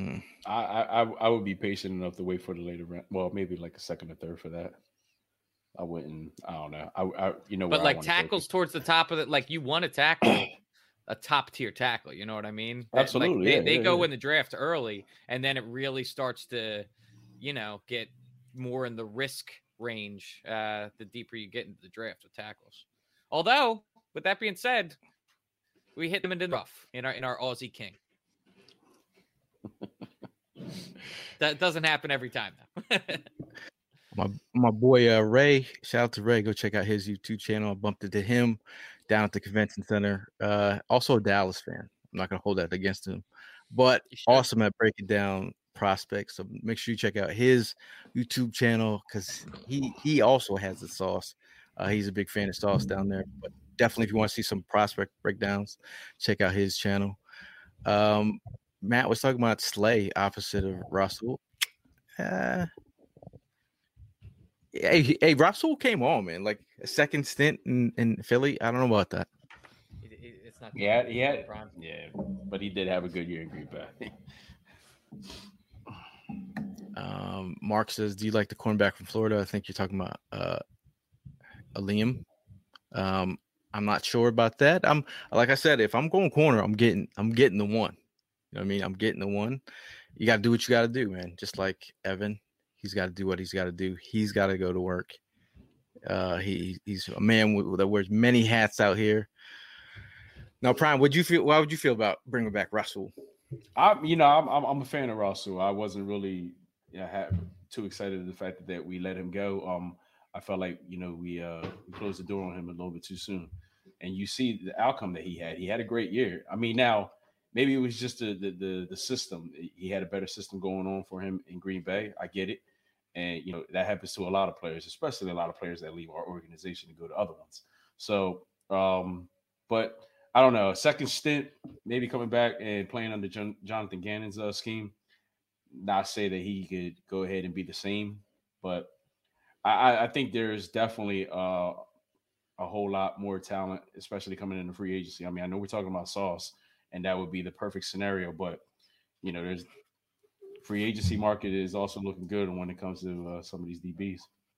I would be patient enough to wait for the later round. Well, maybe like a second or third for that. I wouldn't. I don't know. I you know, But where I like want tackles towards the top of it, like you want to tackle a top tier tackle. You know what I mean? Like Absolutely, they yeah, go yeah. in the draft early, and then it really starts to, get more in the risk range the deeper you get into the draft with tackles. Although, with that being said, we hit them in the rough in our Aussie King. That doesn't happen every time though. My boy Ray, shout out to Ray. Go check out his YouTube channel. I bumped into him down at the convention center. Also a Dallas fan. I'm not gonna hold that against him, but awesome at breaking down prospects. So make sure you check out his YouTube channel because he also has the sauce. He's a big fan of sauce down there. But definitely, if you want to see some prospect breakdowns, check out his channel. Matt was talking about Slay opposite of Russell. Hey, Russell came on, man. Like a second stint in Philly. I don't know about that. It's not. Yeah, yeah, but he did have a good year in Green Bay. Mark says, "Do you like the cornerback from Florida?" I think you're talking about Liam. I'm not sure about that. I'm like I said, if I'm going corner, I'm getting the one. You know what I mean? I'm getting the one. You got to do what you got to do, man. Just like Evan. He's got to do what he's got to do. He's got to go to work. He's a man that wears many hats out here. Now, Prime, why would you feel about bringing back Russell? I'm a fan of Russell. I wasn't really too excited at the fact that we let him go. I felt like we closed the door on him a little bit too soon, and you see the outcome that he had. He had a great year. I mean, now maybe it was just the system. He had a better system going on for him in Green Bay. I get it. And, that happens to a lot of players, especially a lot of players that leave our organization to go to other ones. So, but I don't know. A second stint, maybe coming back and playing under Jonathan Gannon's scheme. Not say that he could go ahead and be the same, but I think there's definitely a whole lot more talent, especially coming into free agency. I mean, I know we're talking about Sauce, and that would be the perfect scenario, but, there's – free agency market is also looking good when it comes to some of these DBs.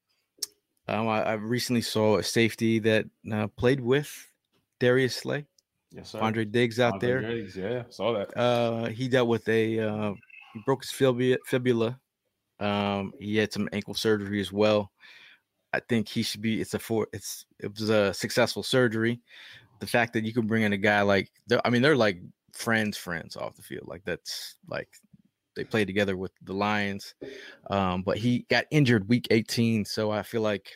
I recently saw a safety that played with Darius Slay. Yes, sir. Andre Diggs out there. Diggs, yeah, saw that. He dealt with he broke his fibula. He had some ankle surgery as well. I think he should be. It was a successful surgery. The fact that you can bring in a guy like they're like friends off the field. Like that's like. They played together with the Lions, but he got injured week 18. So I feel like,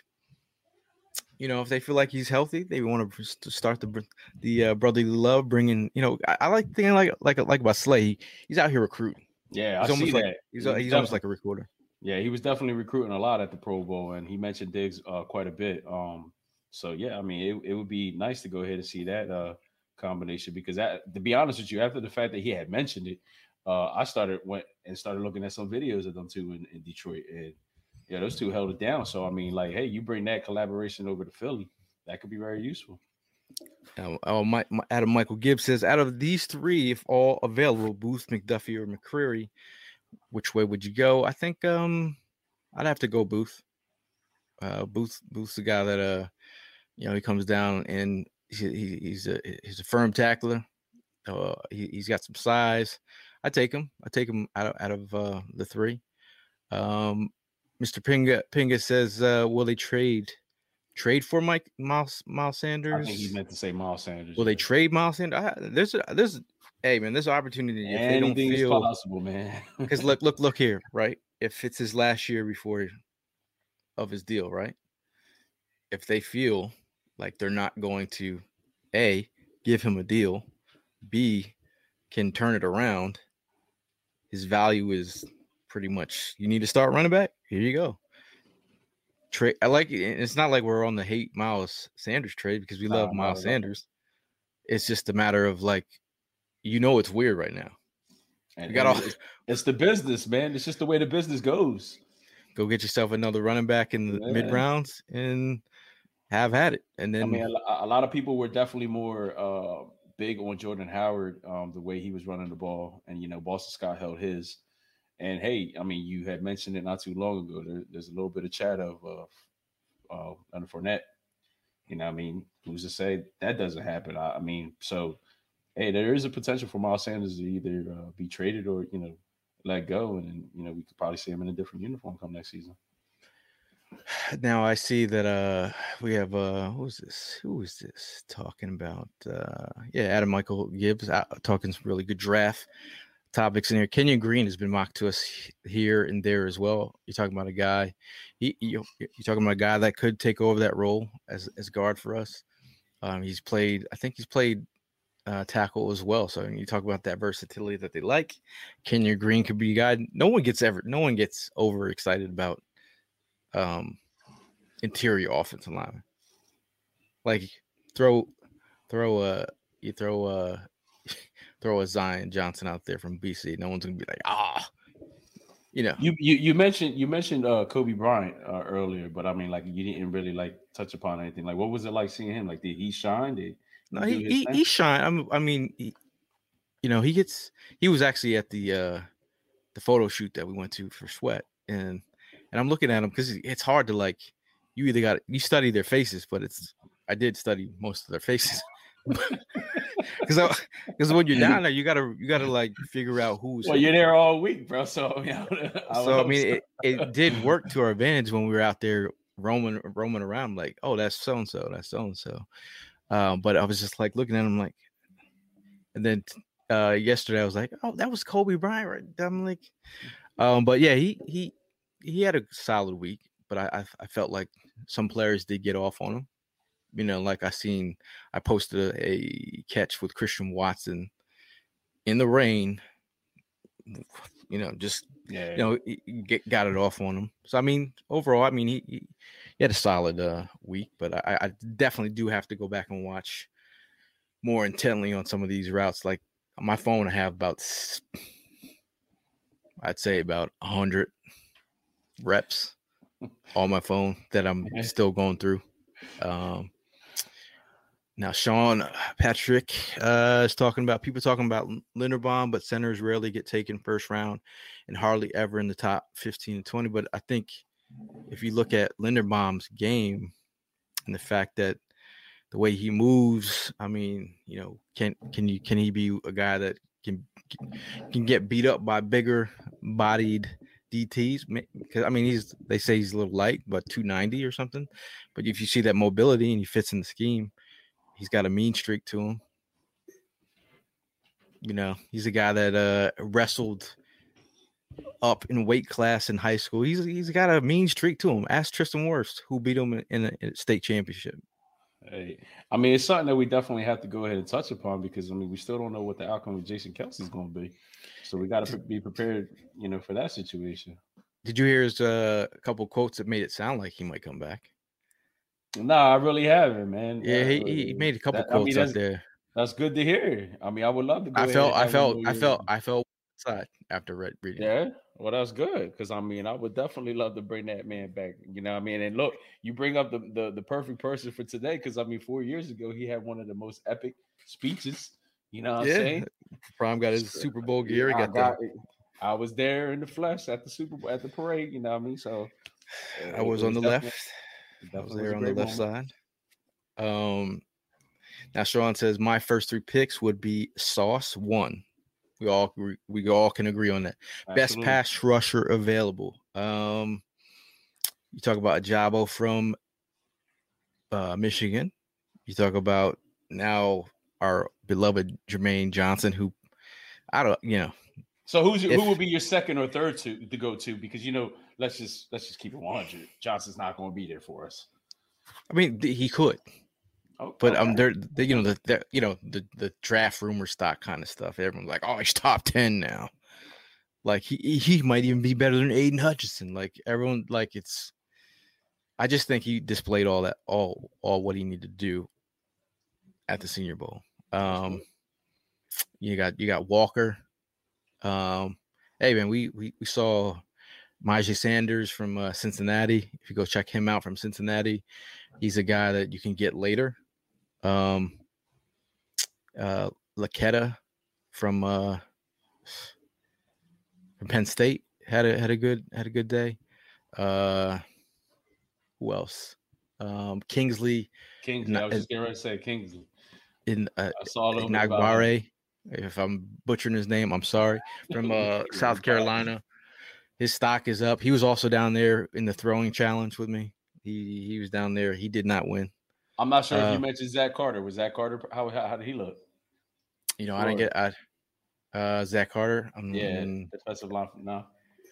if they feel like he's healthy, they want to start the brotherly love, bringing. I like thinking like about Slay. He's out here recruiting. Yeah, he's almost that. He's almost like a recruiter. Yeah, he was definitely recruiting a lot at the Pro Bowl, and he mentioned Diggs quite a bit. So yeah, I mean, it would be nice to go ahead and see that combination because to be honest with you, after the fact that he had mentioned it. I started looking at some videos of them too in Detroit, and those two held it down. So I mean, like, hey, you bring that collaboration over to Philly, that could be very useful. Adam Michael Gibbs says, out of these three, if all available, Booth, McDuffie, or McCreary, which way would you go? I think I'd have to go Booth. Booth's the guy that he comes down and he's a firm tackler. He's got some size. I take him out of the three. Mr. Pinga says, will they trade for Miles Sanders? I think he meant to say Miles Sanders. Will they trade Miles Sanders? There's an opportunity. If anything they don't feel, is possible, man. Because look here, right? If it's his last year before of his deal, right? If they feel like they're not going to A, give him a deal, B, can turn it around, his value is pretty much, you need to start running back, here you go. Trade. I like it. It's not like we're on the hate Miles Sanders trade because we love Miles Sanders. It's just a matter of like, it's weird right now. And it's the business, man. It's just the way the business goes. Go get yourself another running back in the mid rounds and have had it. And then a lot of people were definitely more big on Jordan Howard, the way he was running the ball, and Boston Scott held his. And hey, I mean, you had mentioned it not too long ago. There's a little bit of chat of Leonard Fournette. You know, I mean, who's to say that doesn't happen? I mean, so hey, there is a potential for Miles Sanders to either be traded or let go, and we could probably see him in a different uniform come next season. Now I see that we have who is this talking about? Adam Michael Gibbs talking some really good draft topics in here. Kenyon Green has been mocked to us here and there as well. You're talking about a guy. You're talking about a guy that could take over that role as guard for us. He's played tackle as well. So you talk about that versatility that they like. Kenyon Green could be a guy. No one gets overexcited about interior offensive lineman. Like throw a Zion Johnson out there from BC. No one's gonna be like, You mentioned Kobe Bryant earlier, but I mean, like, you didn't really touch upon anything. Like, what was it like seeing him? Like, did he shine? He shined. I mean, he was actually at the photo shoot that we went to for Sweat, and I'm looking at him because it's hard to you study their faces, but I did study most of their faces. Because when you're down there, you gotta figure out who's. Well, you're there all week, bro. So I mean, it did work to our advantage when we were out there roaming around. Like, oh, that's so and so, that's so and so. But I was just looking at him and then yesterday I was like, oh, that was Kobe Bryant, right? I'm like, but yeah, he had a solid week, but I felt like some players did get off on him. I posted a catch with Christian Watson in the rain, got it off on him. So, I mean, overall, he had a solid week, but I definitely do have to go back and watch more intently on some of these routes. Like on my phone, I have I'd say about 100 reps on my phone that I'm still going through. Now, Sean Patrick is talking about Linderbaum, but centers rarely get taken first round and hardly ever in the top 15 and 20. But I think if you look at Linderbaum's game and the fact that the way he moves, I mean, can he be a guy that can get beat up by bigger bodied DTs? Because I mean, they say he's a little light, but 290 or something. But if you see that mobility and he fits in the scheme, he's got a mean streak to him. He's a guy that wrestled up in weight class in high school. He's got a mean streak to him. Ask Tristan Wirfs, who beat him in a state championship. Hey, I mean, it's something that we definitely have to go ahead and touch upon because, I mean, we still don't know what the outcome of Jason Kelce is going to be. So we got to be prepared, for that situation. Did you hear his couple quotes that made it sound like he might come back? No, I really haven't, man. Yeah, he made a couple quotes out there. That's good to hear. I mean, I would love to go I felt side after reading. Yeah, well, that's good because I mean, I would definitely love to bring that man back. You know what I mean? And look, you bring up the perfect person for today because I mean, 4 years ago, he had one of the most epic speeches. You know what I'm saying? Prime got his Super Bowl gear. I was there in the flesh at the Super Bowl at the parade. You know what I mean? So I was on the left. I was there on the left side. Now Sean says my first 3 picks would be Sauce 1. We all can agree on that. Absolutely. Best pass rusher available. You talk about Ajabo from Michigan. You talk about now our beloved Jermaine Johnson, who So who would be your second or third to go to? Because let's just keep it 100. Johnson's not going to be there for us. I mean, he could. But the draft rumor stock kind of stuff. Everyone's like, oh, he's top 10 now. Like he might even be better than Aiden Hutchinson. Like everyone, I just think he displayed all what he needed to do at the Senior Bowl. You got Walker. Hey man, we saw Myjai Sanders from Cincinnati. If you go check him out from Cincinnati, he's a guy that you can get later. Laketta from Penn State had a good day. Who else? Kingsley. Kingsley. I was just getting ready to say Kingsley. I saw a little bit about Nagbare. If I'm butchering his name, I'm sorry. From South Carolina. His stock is up. He was also down there in the throwing challenge with me. He was down there. He did not win. I'm not sure if you mentioned Zach Carter. Was Zach Carter? How did he look? You know, I didn't get Zach Carter. Defensive line from now.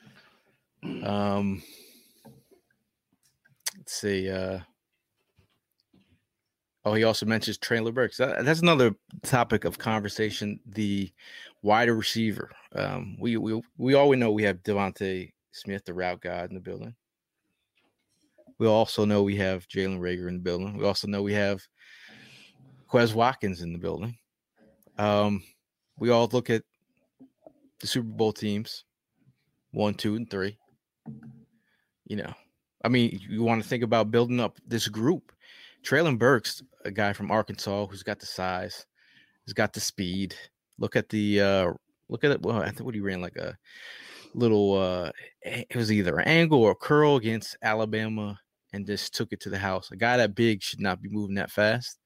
Let's see. He also mentions Traylon Burks. That's another topic of conversation. The wide receiver. We always know we have Devontae Smith, the route god, in the building. We also know we have Jalen Reagor in the building. We also know we have Quez Watkins in the building. We all look at the Super Bowl teams, 1, 2, and 3. You know, I mean, you want to think about building up this group. Traylon Burks, a guy from Arkansas who's got the size, who's got the speed. Look at it. Well, I think what he ran like a little. It was either an angle or a curl against Alabama, and just took it to the house. A guy that big should not be moving that fast.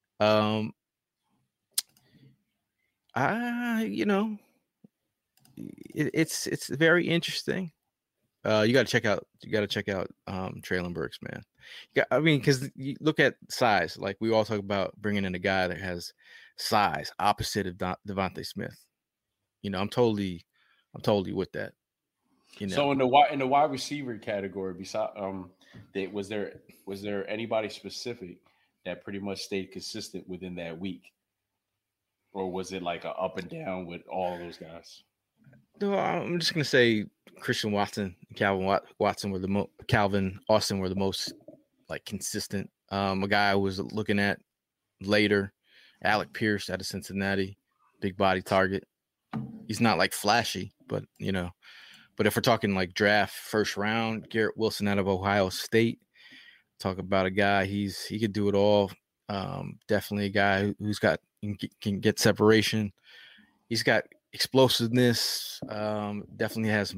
It's very interesting. You got to check out Traylon Burks, man. Because you look at size, like we all talk about bringing in a guy that has size opposite of Devontae Smith. You know, I'm totally with that. You know, so in the wide receiver category, besides was there anybody specific that pretty much stayed consistent within that week, or was it like a up and down with all those guys? No, I'm just gonna say Christian Watson, Calvin Austin were the most like consistent. A guy I was looking at later, Alec Pierce out of Cincinnati, big body target. He's not like flashy, but you know. But if we're talking like draft first round, Garrett Wilson out of Ohio State, talk about a guy he could do it all. Definitely a guy who's can get separation. He's got explosiveness. Definitely has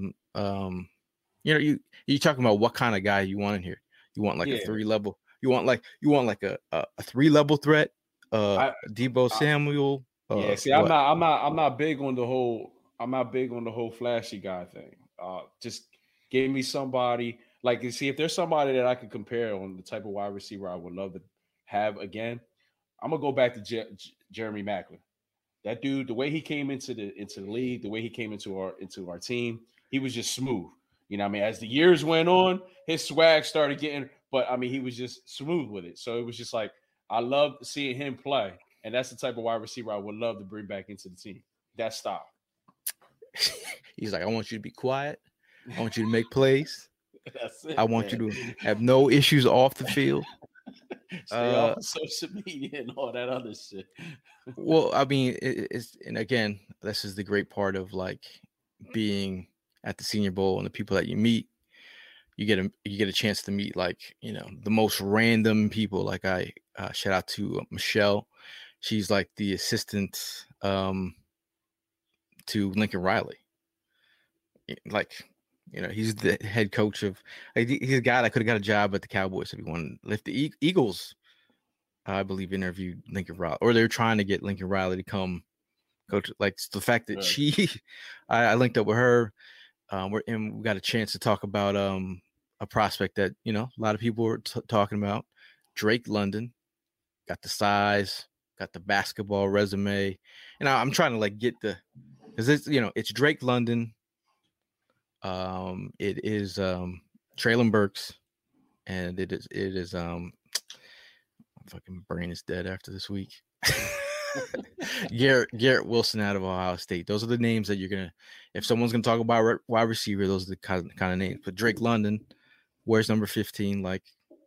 you're talking about what kind of guy you want in here. You want like a 3-level. You want like a 3-level threat. Deebo Samuel. See, I'm not big on the whole flashy guy thing. Just give me somebody like, see, if there's somebody that I could compare on the type of wide receiver I would love to have again, I'm gonna go back to Jeremy Maclin. That dude, the way he came into the league, the way he came into our team, he was just smooth. You know what I mean? As the years went on, his swag started getting, but I mean, he was just smooth with it. So it was just like, I love seeing him play. And that's the type of wide receiver I would love to bring back into the team. That style. He's like, I want you to be quiet. I want you to make plays. That's it, I want you to have no issues off the field. Stay off of social media and all that other shit. Well, I mean, and again, this is the great part of like being at the Senior Bowl and the people that you meet. You get a chance to meet like, you know, the most random people. Like I shout out to Michelle. She's like the assistant to Lincoln Riley. Like, you know, he's the head coach of. He's a guy that could have got a job at the Cowboys if he wanted. If the Eagles, I believe, interviewed Lincoln Riley, or they're trying to get Lincoln Riley to come coach. Like the fact that I linked up with her, and we got a chance to talk about a prospect that, you know, a lot of people were talking about. Drake London, got the size, got the basketball resume, and I'm trying to like get because it's, you know, it's Drake London. It is Traylon Burks, and it is my fucking brain is dead after this week. Garrett Wilson out of Ohio State. Those are the names that you're gonna, if someone's gonna talk about wide receiver, those are the kind of names. But Drake London, where's number 15? Like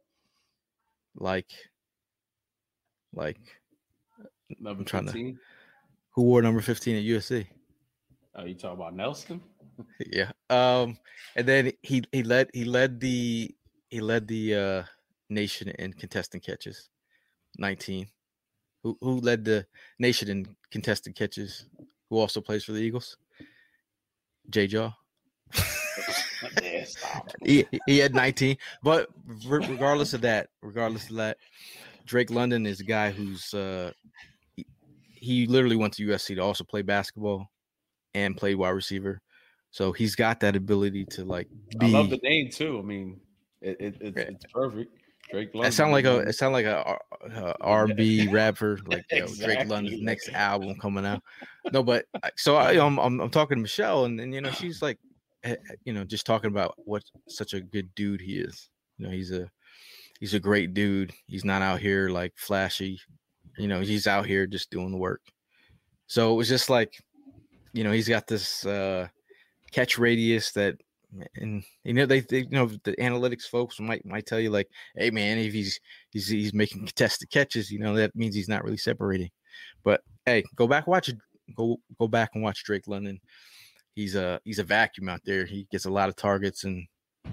number 15. Who wore number 15 at USC? Oh, you talking about Nelson? Yeah. And then he led the nation in contested catches. 19. Who led the nation in contested catches? Who also plays for the Eagles? J. Jaw. Yeah, stop. He had 19. But regardless of that, Drake London is a guy who's he literally went to USC to also play basketball and play wide receiver. So he's got that ability to like be. I love the name too. I mean, it's perfect. Drake London. It sound like a R&B rapper, like Exactly. Drake London's next album coming out. No, but so I'm talking to Michelle, and you know she's like, just talking about what such a good dude he is. You know, he's a great dude. He's not out here like flashy. You know, he's out here just doing the work. So it was just like, he's got this catch radius that, and they the analytics folks might tell you like, hey man, if he's making contested catches, that means he's not really separating. But hey, go back and watch Drake London. He's a vacuum out there. He gets a lot of targets, and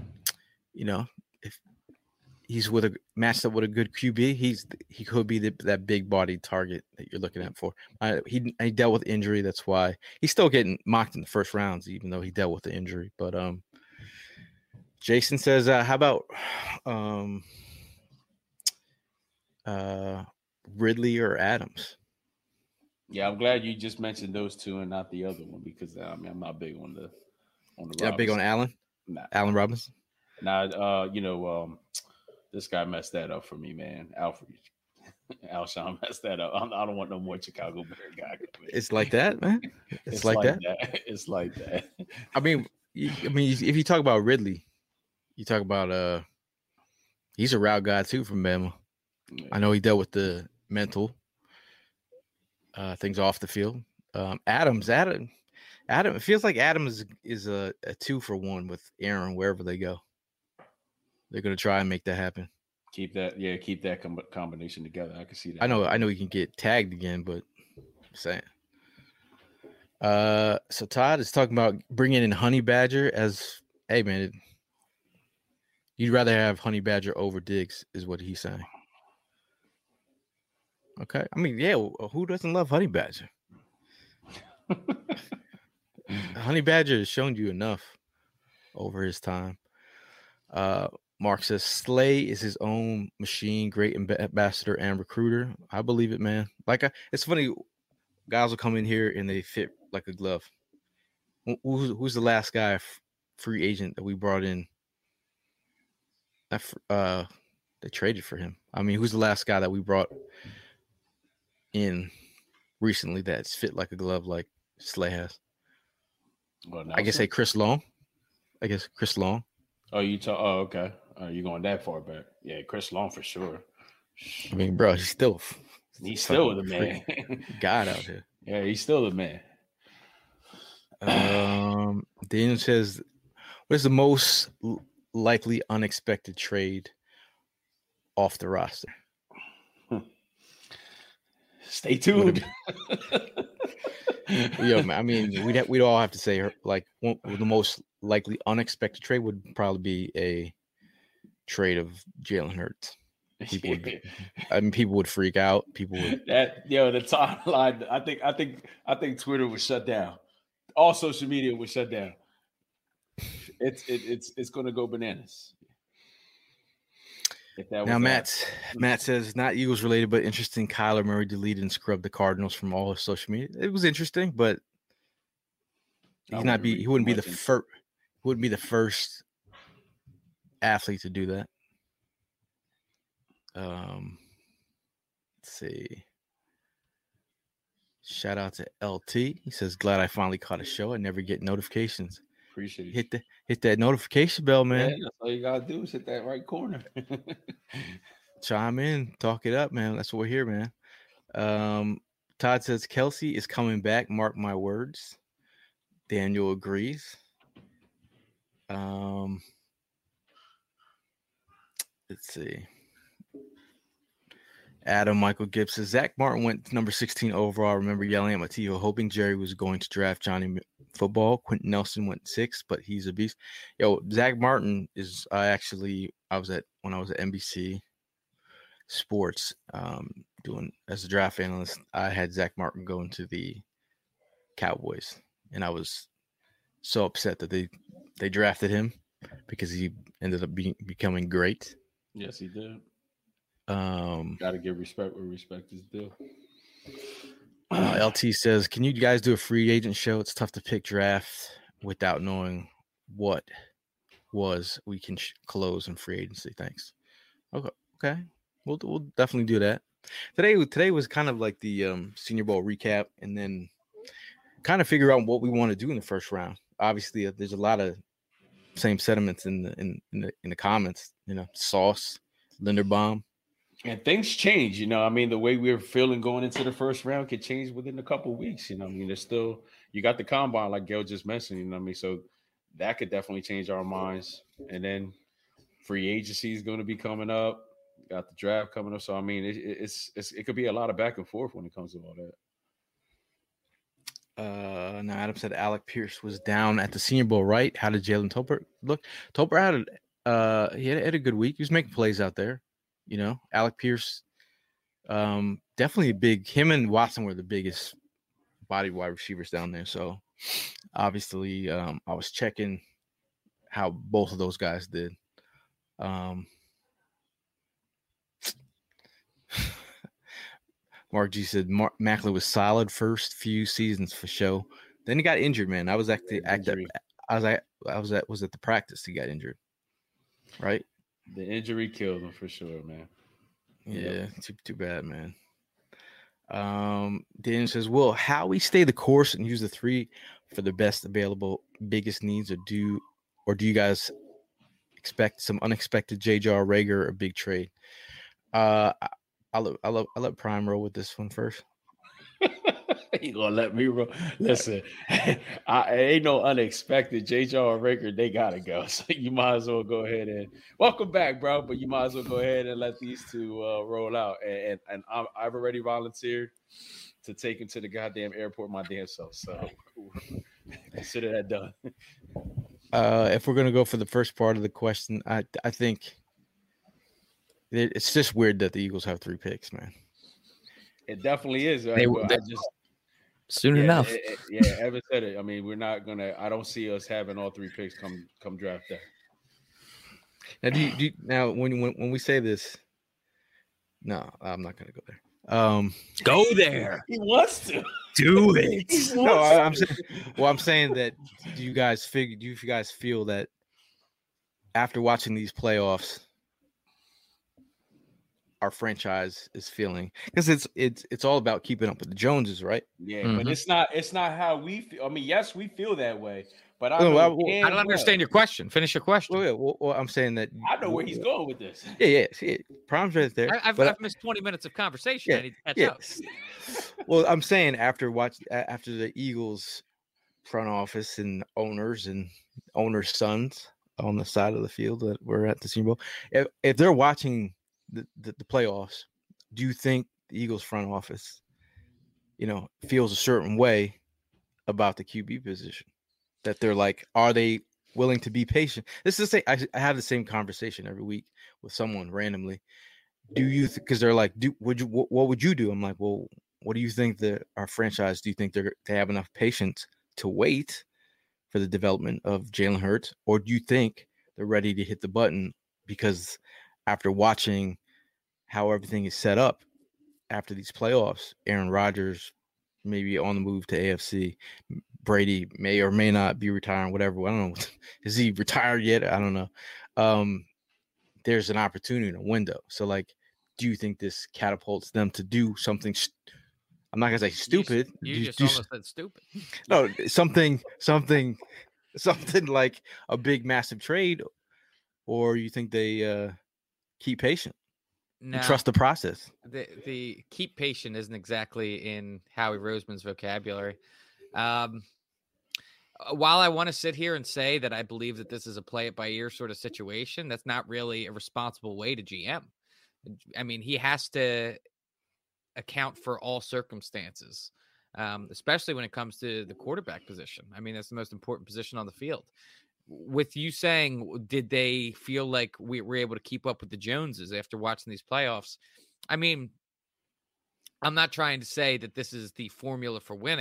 if he's matched up with a good QB, he could be that big bodied target that you're looking at for. He dealt with injury, that's why he's still getting mocked in the first rounds, even though he dealt with the injury. But Jason says, how about Ridley or Adams? Yeah, I'm glad you just mentioned those two and not the other one, because I'm not big on the Yeah, big on Allen. Nah. Allen Robinson. Nah, this guy messed that up for me, man. Alshon messed that up. I don't want no more Chicago Bear guy. It's like that, man. It's like that. It's like that. I mean, if you talk about Ridley, you talk about he's a route guy too from Bama. Yeah. I know he dealt with the mental things off the field. Adam. It feels like Adam is a 2-for-1 with Aaron wherever they go. They're gonna try and make that happen. Keep that combination together. I can see that. I know he can get tagged again, but I'm saying. So Todd is talking about bringing in Honey Badger as, hey man, you'd rather have Honey Badger over Diggs, is what he's saying. Okay, I mean, yeah, who doesn't love Honey Badger? Honey Badger has shown you enough over his time. Mark says Slay is his own machine, great ambassador and recruiter. I believe it, man. It's funny, guys will come in here and they fit like a glove. Who's the last guy, free agent, that we brought in? They traded for him. I mean, who's the last guy that we brought in recently that's fit like a glove like Slay has? Well, I guess Chris Long. Oh, okay. You going that far back? Yeah, Chris Long for sure. I mean, bro, he's still the man. God out here. Yeah, he's still the man. Daniel says, what is the most likely unexpected trade off the roster? Stay tuned. Yeah, man, I mean, we'd all have to say like the most likely unexpected trade would probably be a trade of Jalen Hurts. People would freak out. People would the timeline. I think Twitter was shut down. All social media was shut down. It's going to go bananas. Now, Matt says, not Eagles related, but interesting. Kyler Murray deleted and scrubbed the Cardinals from all of social media. It was interesting, but he wouldn't be the first athlete to do that. Let's see. Shout out to LT. He says, glad I finally caught a show. I never get notifications. Appreciate it. Hit that notification bell, man. Yeah, that's all you gotta do is hit that right corner. Chime in, talk it up, man. That's what we're here, man. Todd says Kelsey is coming back. Mark my words. Daniel agrees. Let's see. Adam Michael Gibbs says Zach Martin went number 16 overall. I remember yelling at Matteo, hoping Jerry was going to draft Johnny Football. Quentin Nelson went 6, but he's a beast. Yo, Zach Martin is when I was at NBC Sports doing as a draft analyst. I had Zach Martin going to the Cowboys, and I was so upset that they drafted him because he ended up becoming great. Yes, he did. Got to give respect where respect is due. LT says, "Can you guys do a free agent show? It's tough to pick draft without knowing what we can close in free agency. Thanks." Okay. We'll definitely do that. Today was kind of like the Senior Bowl recap, and then kind of figure out what we want to do in the first round. Obviously, there's a lot of same sentiments in the comments. Sauce, Linderbaum. And things change, I mean, the way we're feeling going into the first round could change within a couple of weeks. I mean, there's still, you got the combine, like Gail just mentioned, I mean, so that could definitely change our minds. And then free agency is going to be coming up. Got the draft coming up. So, I mean, it could be a lot of back and forth when it comes to all that. Now Adam said Alec Pierce was down at the Senior Bowl, right? How did Jalen Tolbert look? Tolbert had a good week. He was making plays out there. Alec Pierce, definitely big. Him and Watson were the biggest body wide receivers down there. So obviously, I was checking how both of those guys did. Mark G said Mackler was solid first few seasons for show. Then he got injured, man. I was actually at the practice. He got injured, right? The injury killed him for sure, man. Yeah, too bad, man. Dan says, "Will Howie stay the course and use the 3 for the best available, biggest needs, or do you guys expect some unexpected J.J. Reagor or big trade?" I'll let Prime roll with this one first. You gonna let me roll? Listen, ain't no unexpected. J.J. Reagor, they gotta go. So you might as well go ahead and welcome back, bro. But you might as well go ahead and let these two roll out. And I've already volunteered to take him to the goddamn airport my damn self. So consider that done. If we're gonna go for the first part of the question, I think it's just weird that the Eagles have 3 picks, man. It definitely is. Right? Soon enough. Evan said it. I mean, we're not gonna. I don't see us having all 3 picks come draft day. Now, do you now when we say this? No, I'm not gonna go there. Go there. He wants to do it. I'm saying that. Do you guys feel that after watching these playoffs, our franchise is feeling, because it's all about keeping up with the Joneses, right? Yeah, but it's not how we feel. I mean, yes, we feel that way, but I don't understand your question. Finish your question. Well, I'm saying that I know where he's going with this. Yeah. Prime's right there. I've missed 20 minutes of conversation. I need to catch up. Well, I'm saying after the Eagles front office and owners sons on the side of the field that we're at the Senior Bowl, if they're watching the playoffs, do you think the Eagles front office, feels a certain way about the QB position? That they're like, are they willing to be patient? This is I have the same conversation every week with someone randomly. Do you? Because they're like, what would you do? I'm like, well, what do you think that our franchise? Do you think they have enough patience to wait for the development of Jalen Hurts, or do you think they're ready to hit the button because after watching how everything is set up after these playoffs, Aaron Rodgers may be on the move to AFC, Brady may or may not be retiring, whatever. I don't know. Is he retired yet? I don't know. There's an opportunity in a window. So, do you think this catapults them to do something? I'm not gonna say stupid. You just almost said stupid. No, something like a big, massive trade, or you think they keep patient? And trust the process. The keep patient isn't exactly in Howie Roseman's vocabulary. While I want to sit here and say that I believe that this is a play it by ear sort of situation, that's not really a responsible way to GM. I mean, he has to account for all circumstances, especially when it comes to the quarterback position. I mean, that's the most important position on the field. With you saying, did they feel like we were able to keep up with the Joneses after watching these playoffs? I mean, I'm not trying to say that this is the formula for winning,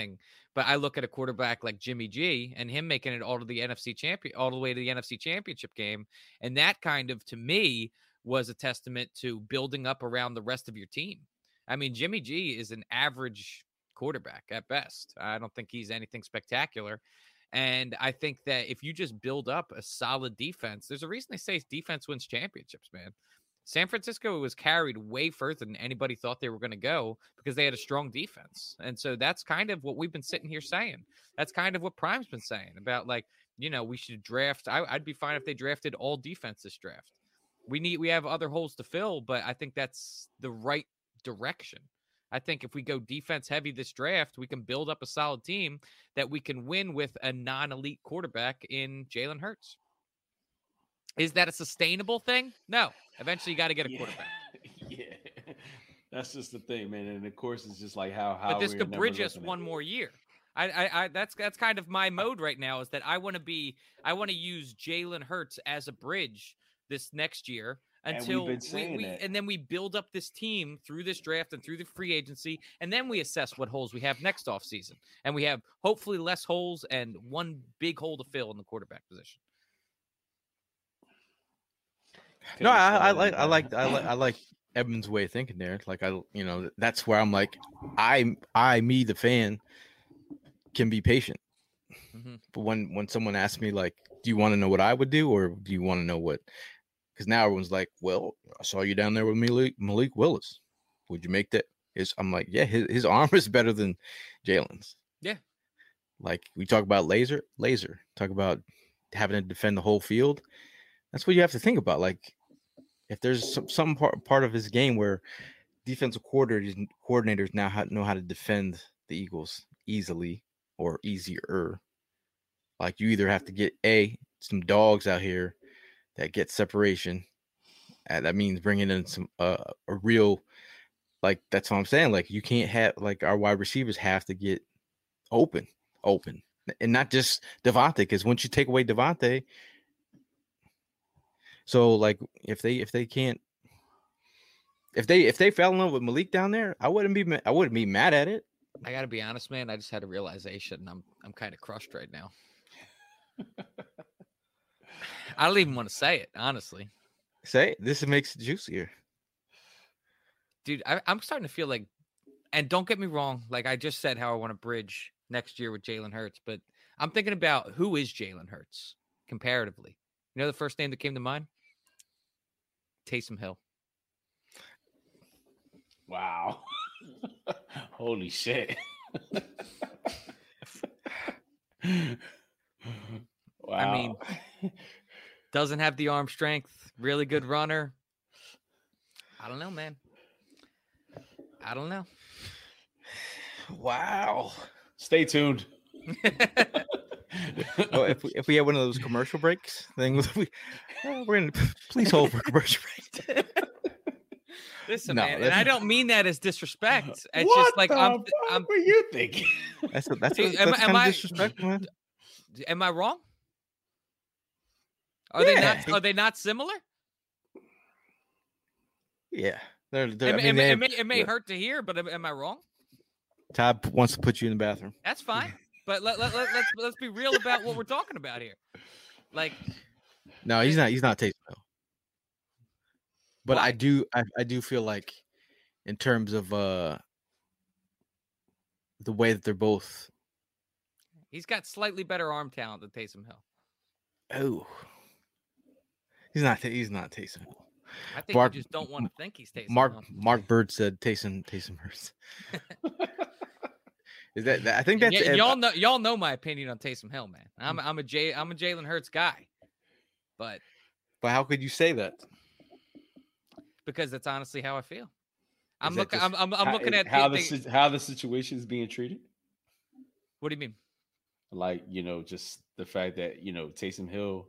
But I look at a quarterback like Jimmy G and him making it all the way to the NFC Championship game, and that kind of, to me, was a testament to building up around the rest of your team. I mean, Jimmy G is an average quarterback at best. I don't think he's anything spectacular. And I think that if you just build up a solid defense, there's a reason they say defense wins championships, man. San Francisco was carried way further than anybody thought they were going to go because they had a strong defense. And so that's kind of what we've been sitting here saying. That's kind of what Prime's been saying about, like, you know, we should draft. I'd be fine if they drafted all defense this draft. We have other holes to fill, but I think that's the right direction. I think if we go defense heavy this draft, we can build up a solid team that we can win with a non-elite quarterback in Jalen Hurts. Is that a sustainable thing? No. Eventually, you got to get a quarterback. Yeah, that's just the thing, man. And of course, it's just like how. But this could bridge us one more year. That's kind of my mode right now. Is that I want to use Jalen Hurts as a bridge this next year until and then we build up this team through this draft and through the free agency, and then we assess what holes we have next offseason. And we have hopefully less holes and one big hole to fill in the quarterback position. No, I like Evan's way of thinking there. Like, that's where I'm like, me, the fan, can be patient. Mm-hmm. But when someone asks me, like, do you want to know what I would do, or do you want to know what? Because now everyone's like, well, I saw you down there with Malik Willis. Would you make that? I'm like, yeah, his arm is better than Jalen's. Yeah. Like, we talk about laser. Talk about having to defend the whole field. That's what you have to think about. Like, if there's some part of his game where defensive coordinators now know how to defend the Eagles easily or easier, like, you either have to get some dogs out here that get separation, and that means bringing in some a real, like, that's what I'm saying. Like, you can't have, like, our wide receivers have to get open, and not just Devontae, because once you take away Devontae. So, like, if they fell in love with Malik down there, I wouldn't be mad at it. I got to be honest, man. I just had a realization. I'm kind of crushed right now. I don't even want to say it, honestly. Say it. This makes it juicier, dude. I'm starting to feel like, and don't get me wrong, like, I just said how I want to bridge next year with Jalen Hurts, but I'm thinking about who is Jalen Hurts comparatively. You know the first name that came to mind? Taysom Hill. Wow. Holy shit. Wow. I mean, doesn't have the arm strength, really good runner. I don't know, man. I don't know. Wow. Stay tuned. Well, if we have one of those commercial breaks things, we're gonna please hold for commercial break. Listen, man, and I don't mean that as disrespect. It's what just like what were you thinking? That's kind of disrespectful, man. Am I wrong? Are they not similar? Yeah, it may hurt to hear, but am I wrong? Todd wants to put you in the bathroom. That's fine. But let's be real about what we're talking about here. Like, no, he's not Taysom Hill. But why? I do feel like, in terms of the way that they're both, he's got slightly better arm talent than Taysom Hill. Oh, he's not Taysom Hill. I think you just don't want to think he's Taysom Hill. Mark Bird said Taysom Hurts. Is that I think that's y'all know my opinion on Taysom Hill, man. I'm a Jalen Hurts guy, but how could you say that? Because that's honestly how I feel. I'm looking at how the situation is being treated. What do you mean? Like, just the fact that Taysom Hill,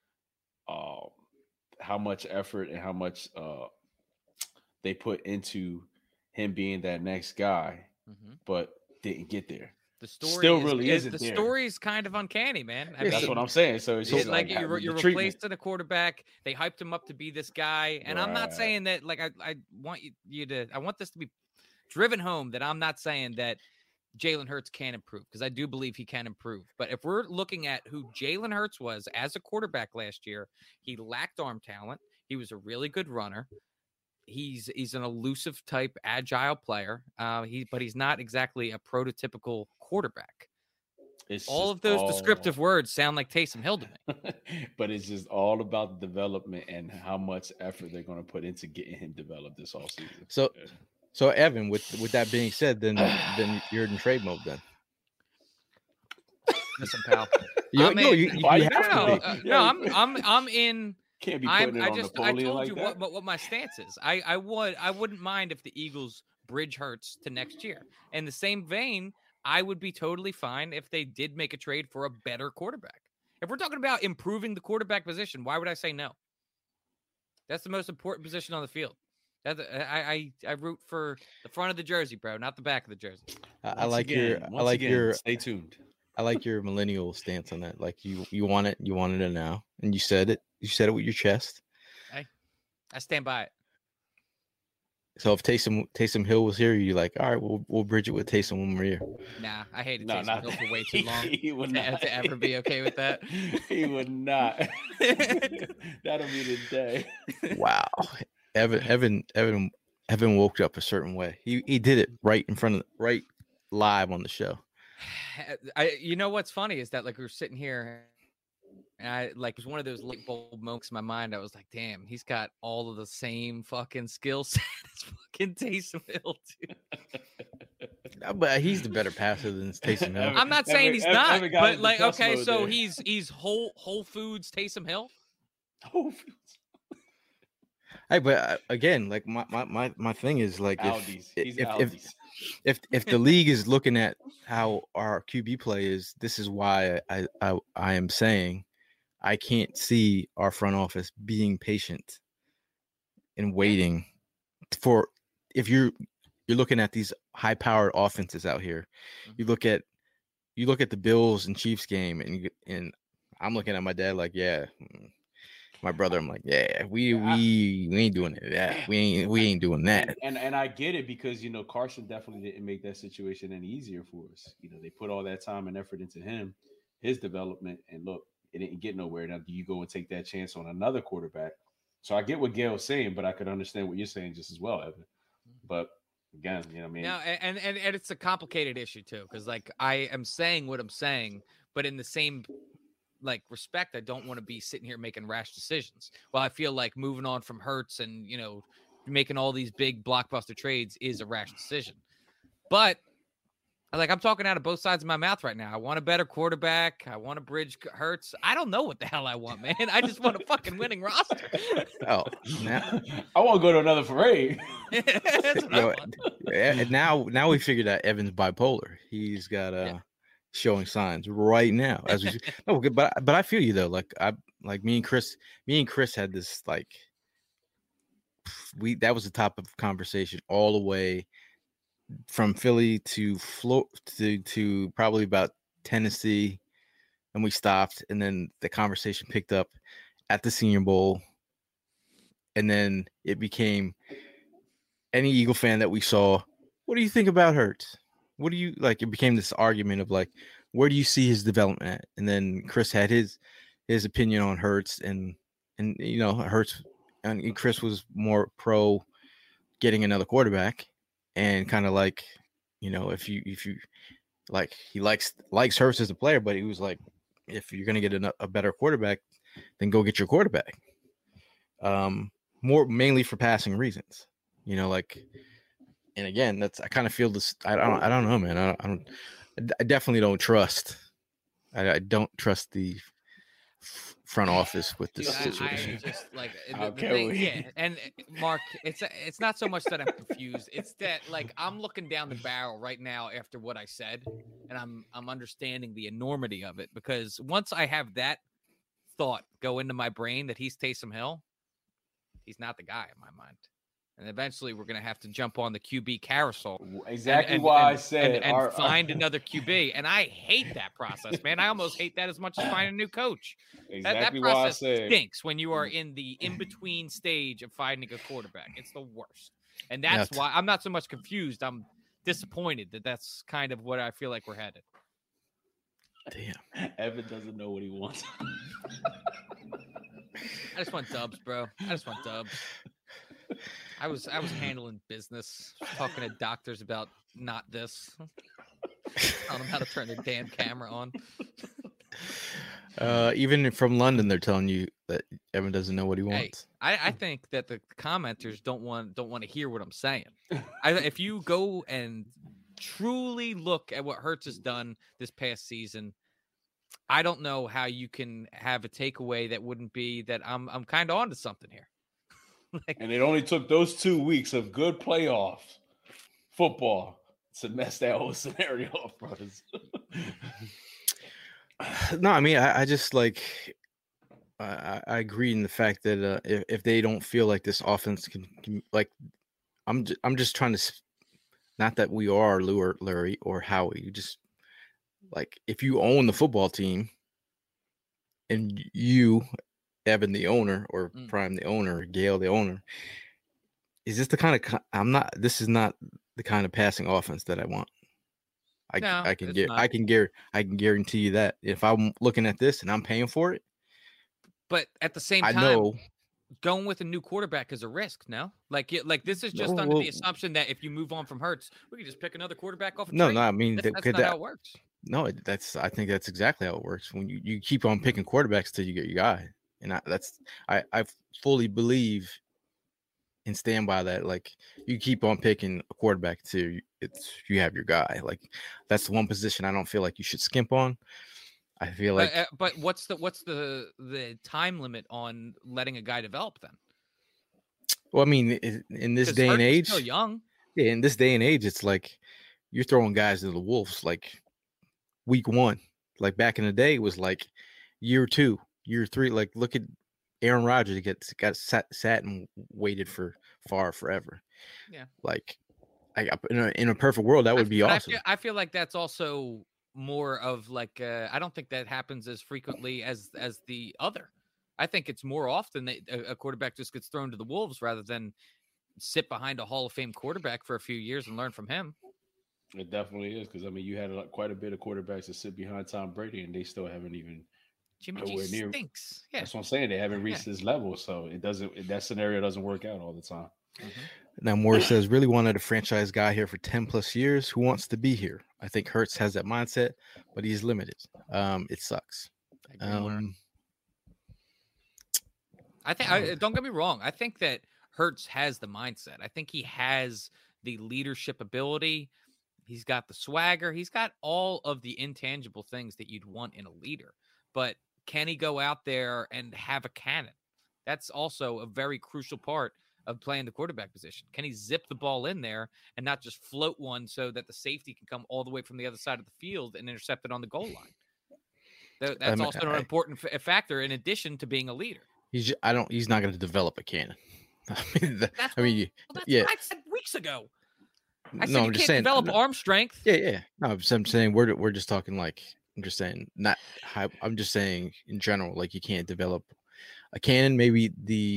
how much effort and how much they put into him being that next guy, but didn't get there. The story still really isn't the there. Story is kind of uncanny, man. I mean, that's what I'm saying. So it's just like you're replacing a quarterback. They hyped him up to be this guy, and I'm not saying that. Like, I want you to. I want this to be driven home that I'm not saying that Jalen Hurts can improve, because I do believe he can improve. But if we're looking at who Jalen Hurts was as a quarterback last year, he lacked arm talent. He was a really good runner. He's an elusive type, agile player. But he's not exactly a prototypical quarterback. All of those descriptive words sound like Taysom Hill to me. But it's just all about the development and how much effort they're going to put into getting him developed this offseason. So Evan, with that being said, then you're in trade mode then. Listen, pal. I'm in. Can't be putting I it on told Napoleon you that. what my stance is. I wouldn't mind if the Eagles bridge Hurts to next year. In the same vein, I would be totally fine if they did make a trade for a better quarterback. If we're talking about improving the quarterback position, why would I say no? That's the most important position on the field. I root for the front of the jersey, bro, not the back of the jersey. Stay tuned. I like your millennial stance on that. Like you want it now, and you said it with your chest. I stand by it. So if Taysom Hill was here, you're like, all right, we'll bridge it with Taysom one more year. Nah, I hated Taysom Hill for way too long. He would not to ever be okay with that. He would not. That'll be the day. Wow, Evan woke up a certain way. He did it right live on the show. You know what's funny is that, like, we were sitting here, and it was one of those light bulb moments in my mind. I was like, damn, he's got all of the same fucking skill set as fucking Taysom Hill, dude. But he's the better passer than Taysom Hill. I'm not saying he's not, but like, okay, so he's Whole Foods Taysom Hill. Whole Foods. Hey, but again, like my thing is like if the league is looking at how our QB play is, this is why I am saying I can't see our front office being patient and waiting for, if you're looking at these high-powered offenses out here. You look at the Bills and Chiefs game, and I'm looking at my dad like, yeah. My brother, I'm like, yeah, we ain't doing it. Yeah, we ain't doing that. And I get it, because Carson definitely didn't make that situation any easier for us. They put all that time and effort into him, his development, and look, it didn't get nowhere. Now, do you go and take that chance on another quarterback? So I get what Gail's saying, but I could understand what you're saying just as well, Evan. But again, I mean, no, and it's a complicated issue too, because like I am saying what I'm saying, but in the same respect, I don't want to be sitting here making rash decisions. Well, I feel like moving on from Hurts and making all these big blockbuster trades is a rash decision. But I'm talking out of both sides of my mouth right now. I want a better quarterback. I want to bridge Hurts. I don't know what the hell I want, man. I just want a fucking winning roster. Oh, I want to go to another parade. That's what I want. And now we figured out Evan's bipolar. He's got showing signs right now as we no, but I feel you though. Me and Chris had this that was the top of conversation all the way from Philly to to probably about Tennessee, and we stopped, and then the conversation picked up at the Senior Bowl, and then it became any Eagle fan that we saw, what do you think about Hurts? What do you like? It became this argument of where do you see his development at? And then Chris had his opinion on Hurts, and Hurts, and Chris was more pro getting another quarterback, and kind of if you he likes Hurts as a player, but he was like, if you're gonna get a better quarterback, then go get your quarterback. More mainly for passing reasons, And again, I kind of feel this. I don't know, man. I definitely don't trust. I don't trust the front office with this situation. I just the thing, yeah. And Mark, it's not so much that I'm confused. It's that I'm looking down the barrel right now after what I said, and I'm understanding the enormity of it, because once I have that thought go into my brain that he's Taysom Hill, he's not the guy in my mind. And eventually we're going to have to jump on the QB carousel. Exactly why I said. And find another QB. And I hate that process, man. I almost hate that as much as finding a new coach. Exactly that process why I said. Stinks when you are in the in-between stage of finding a quarterback. It's the worst. And that's why I'm not so much confused. I'm disappointed that that's kind of what I feel like we're headed. Damn. Evan doesn't know what he wants. I just want dubs, bro. I just want dubs. I was handling business, talking to doctors about not this. Telling them how to turn their damn camera on. Even from London, they're telling you that Evan doesn't know what he wants. Hey, I think that the commenters don't want to hear what I'm saying. If you go and truly look at what Hurts has done this past season, I don't know how you can have a takeaway that wouldn't be that I'm kind of onto something here. And it only took those 2 weeks of good playoff football to mess that whole scenario up, brothers. No, I mean, I just like I agree in the fact that if they don't feel like this offense can like, I'm just trying to, not that we are Lou or Larry or Howie, you just like, if you own the football team and you, Evan the owner, or Prime the owner, or Gail the owner, is this the kind of this is not the kind of passing offense that I want. I can guarantee you that if I'm looking at this and I'm paying for it. But at the same time, I know going with a new quarterback is a risk. No, like this is just under the assumption that if you move on from Hurts, we can just pick another quarterback off. No, I mean that's not how it works. No, I think that's exactly how it works. When you keep on picking quarterbacks till you get your guy, and I fully believe and stand by that. Like, you keep on picking a quarterback till you have your guy. Like, that's the one position I don't feel like you should skimp on. I feel like, but what's the time limit on letting a guy develop then? Well, I mean, in this day and age, still young. Yeah, in this day and age, it's like you're throwing guys to the wolves like week one. Like back in the day, it was like year 2, year 3. Like, look at Aaron Rodgers got sat and waited for forever. Yeah, like in a perfect world, that would be awesome. I feel like that's also more of like I don't think that happens as frequently as the other. I think it's more often that a quarterback just gets thrown to the wolves rather than sit behind a Hall of Fame quarterback for a few years and learn from him. It definitely is, because I mean, you had quite a bit of quarterbacks that sit behind Tom Brady, and they still haven't even. Jimmy G stinks. Yeah, that's what I'm saying. They haven't reached this level, so that scenario doesn't work out all the time. Mm-hmm. Now, Morris says, really wanted a franchise guy here for 10 plus years who wants to be here. I think Hurts has that mindset, but he's limited. It sucks. I think don't get me wrong. I think that Hurts has the mindset. I think he has the leadership ability. He's got the swagger. He's got all of the intangible things that you'd want in a leader. But can he go out there and have a cannon? That's also a very crucial part of playing the quarterback position. Can he zip the ball in there and not just float one so that the safety can come all the way from the other side of the field and intercept it on the goal line? That's also an important factor in addition to being a leader. He's not going to develop a cannon. That's what I said weeks ago. I said I'm just saying, develop arm strength. Yeah. No, I'm saying we're just talking like, I'm just saying, not high, I'm just saying in general, like, you can't develop a cannon. Maybe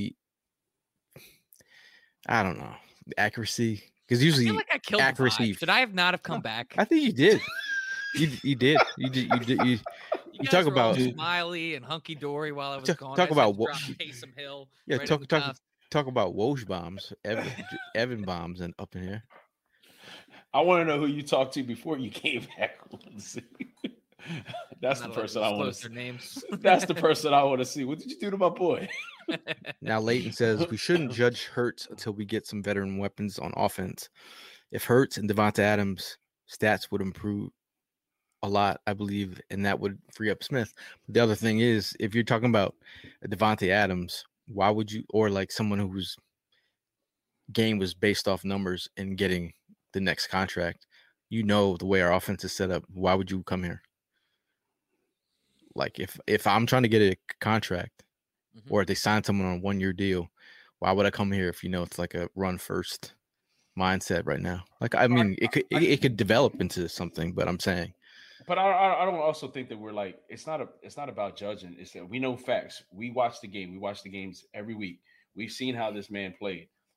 I don't know, the accuracy, because usually I feel like I killed accuracy. Should I have not have come back? I think you did. You did. You talk about Smiley and hunky dory while I was gone. Talk about Taysom Hill. Yeah, right talk about Woj bombs, Evan bombs, and up in here. I want to know who you talked to before you came back. That's the person I want to see. Names. That's the person I want to see. What did you do to my boy? Now, Leighton says we shouldn't judge Hurts until we get some veteran weapons on offense. If Hurts and Devonta Adams' stats would improve a lot, I believe, and that would free up Smith. But the other thing is, if you're talking about Devonta Adams, why would you, or like someone whose game was based off numbers and getting the next contract, you know, the way our offense is set up, why would you come here? Like, if I'm trying to get a contract, or if they sign someone on a 1-year deal, why would I come here if you know it's like a run first mindset right now? Like, I mean, it could develop into something, but I'm saying. But I don't also think that we're like, it's not about judging. It's that we know facts. We watch the game. We watch the games every week. We've seen how this man played.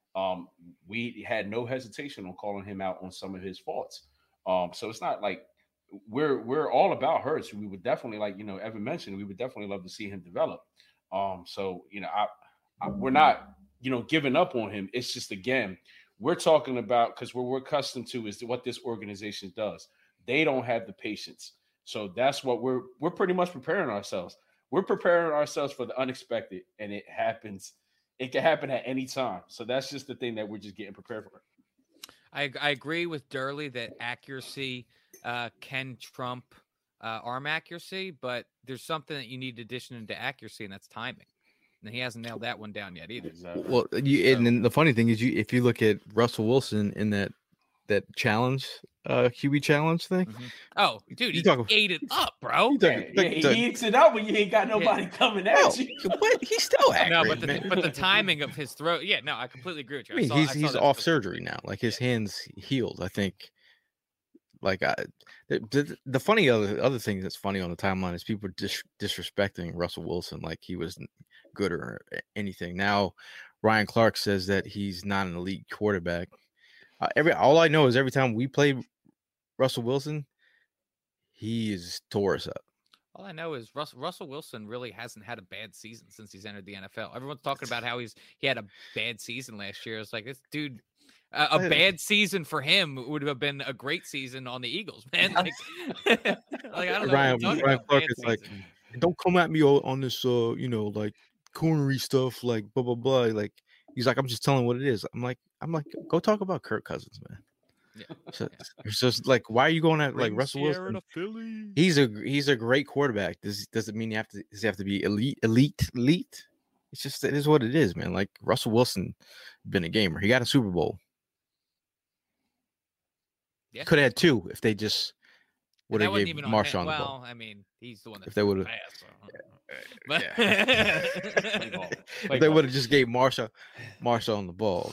we had no hesitation on calling him out on some of his faults. So it's not like we're all about Hurts. We would definitely, like Evan mentioned, we would definitely love to see him develop. So we're not giving up on him. It's just, again, we're talking about, because what we're accustomed to is what this organization does. They don't have the patience. So that's what we're pretty much preparing ourselves. We're preparing ourselves for the unexpected, and it happens. It can happen at any time. So that's just the thing that we're just getting prepared for. I agree with Durley that accuracy can trump arm accuracy, but there's something that you need to addition into accuracy, and that's timing. And he hasn't nailed that one down yet either. Exactly. Well, and then the funny thing is, if you look at Russell Wilson in that challenge, QB challenge thing. Mm-hmm. Oh, dude, he ate it up, bro. He eats it up when you ain't got nobody coming at you. But he's still accurate. No, but the timing of his throw. Yeah, no, I completely agree with you. I mean, he's off surgery now. Like, his hands healed, I think. Like, the funny other thing that's funny on the timeline is people disrespecting Russell Wilson like he was good or anything. Now, Ryan Clark says that he's not an elite quarterback. All I know is every time we played Russell Wilson, he is tore us up. All I know is Russell Wilson really hasn't had a bad season since he's entered the NFL. Everyone's talking about how he had a bad season last year. It's like, this dude, a bad season for him would have been a great season on the Eagles, man. Like I don't know. Ryan Clark is like, don't come at me on this, like cornery stuff, like blah blah blah. Like, he's like, I'm just telling what it is. I'm like, go talk about Kirk Cousins, man. Yeah. So it's just like, why are you going at like Russell Wilson? He's a great quarterback. Does it mean does he have to be elite? It's just, it is what it is, man. Like, Russell Wilson been a gamer. He got a Super Bowl. Yeah. Could have had 2 if they just would have gave Marshawn the ball. Well, I mean, he's the one that if they would have. If they would have just gave Marshawn the ball,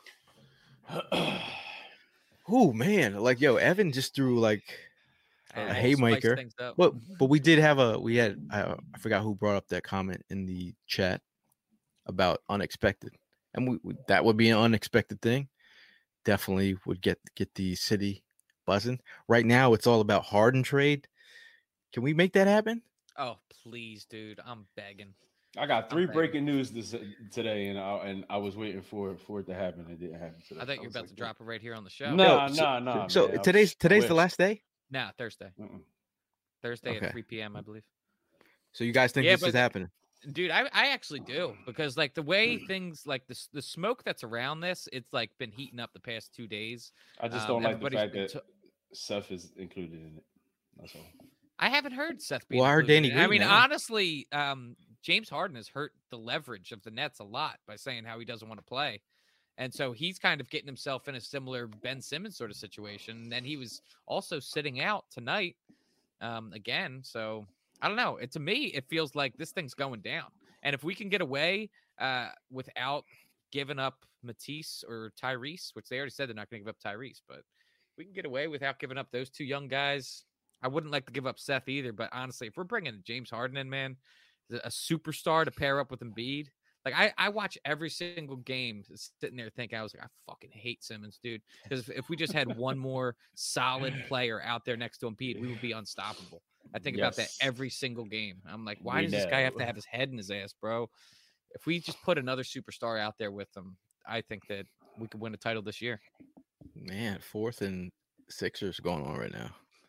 Oh man, like, Evan just threw like a haymaker. But we did have I forgot who brought up that comment in the chat about unexpected, and that would be an unexpected thing. Definitely would get the city buzzing. Right now, it's all about Harden trade. Can we make that happen? Oh, please, dude! I'm begging. I got 3 breaking news today, and I was waiting for it to happen. It didn't happen today. I thought you were about to drop it right here on the show. No. So man, today's the last day? No, Thursday. Thursday at 3 p.m. I believe. So you guys think this is happening? Dude, I actually do, because like the way things, like the smoke that's around this, it's like been heating up the past 2 days. I just don't like the fact that Seth is included in it. That's all. I haven't heard Seth being included. Danny Green, I mean, honestly, James Harden has hurt the leverage of the Nets a lot by saying how he doesn't want to play. And so he's kind of getting himself in a similar Ben Simmons sort of situation. And then he was also sitting out tonight again. So I don't know. To me, it feels like this thing's going down. And if we can get away without giving up Matisse or Tyrese, which they already said they're not going to give up Tyrese, but we can get away without giving up those 2 young guys. I wouldn't like to give up Seth either, but honestly, if we're bringing James Harden in, man, a superstar to pair up with Embiid, like I watch every single game sitting there thinking, I was like, I fucking hate Simmons, dude. Because if we just had one more solid player out there next to Embiid, we would be unstoppable. I think about that every single game. I'm like, why does this guy have to have his head in his ass, bro? If we just put another superstar out there with him, I think that we could win a title this year. Man, 4th and Sixers going on right now.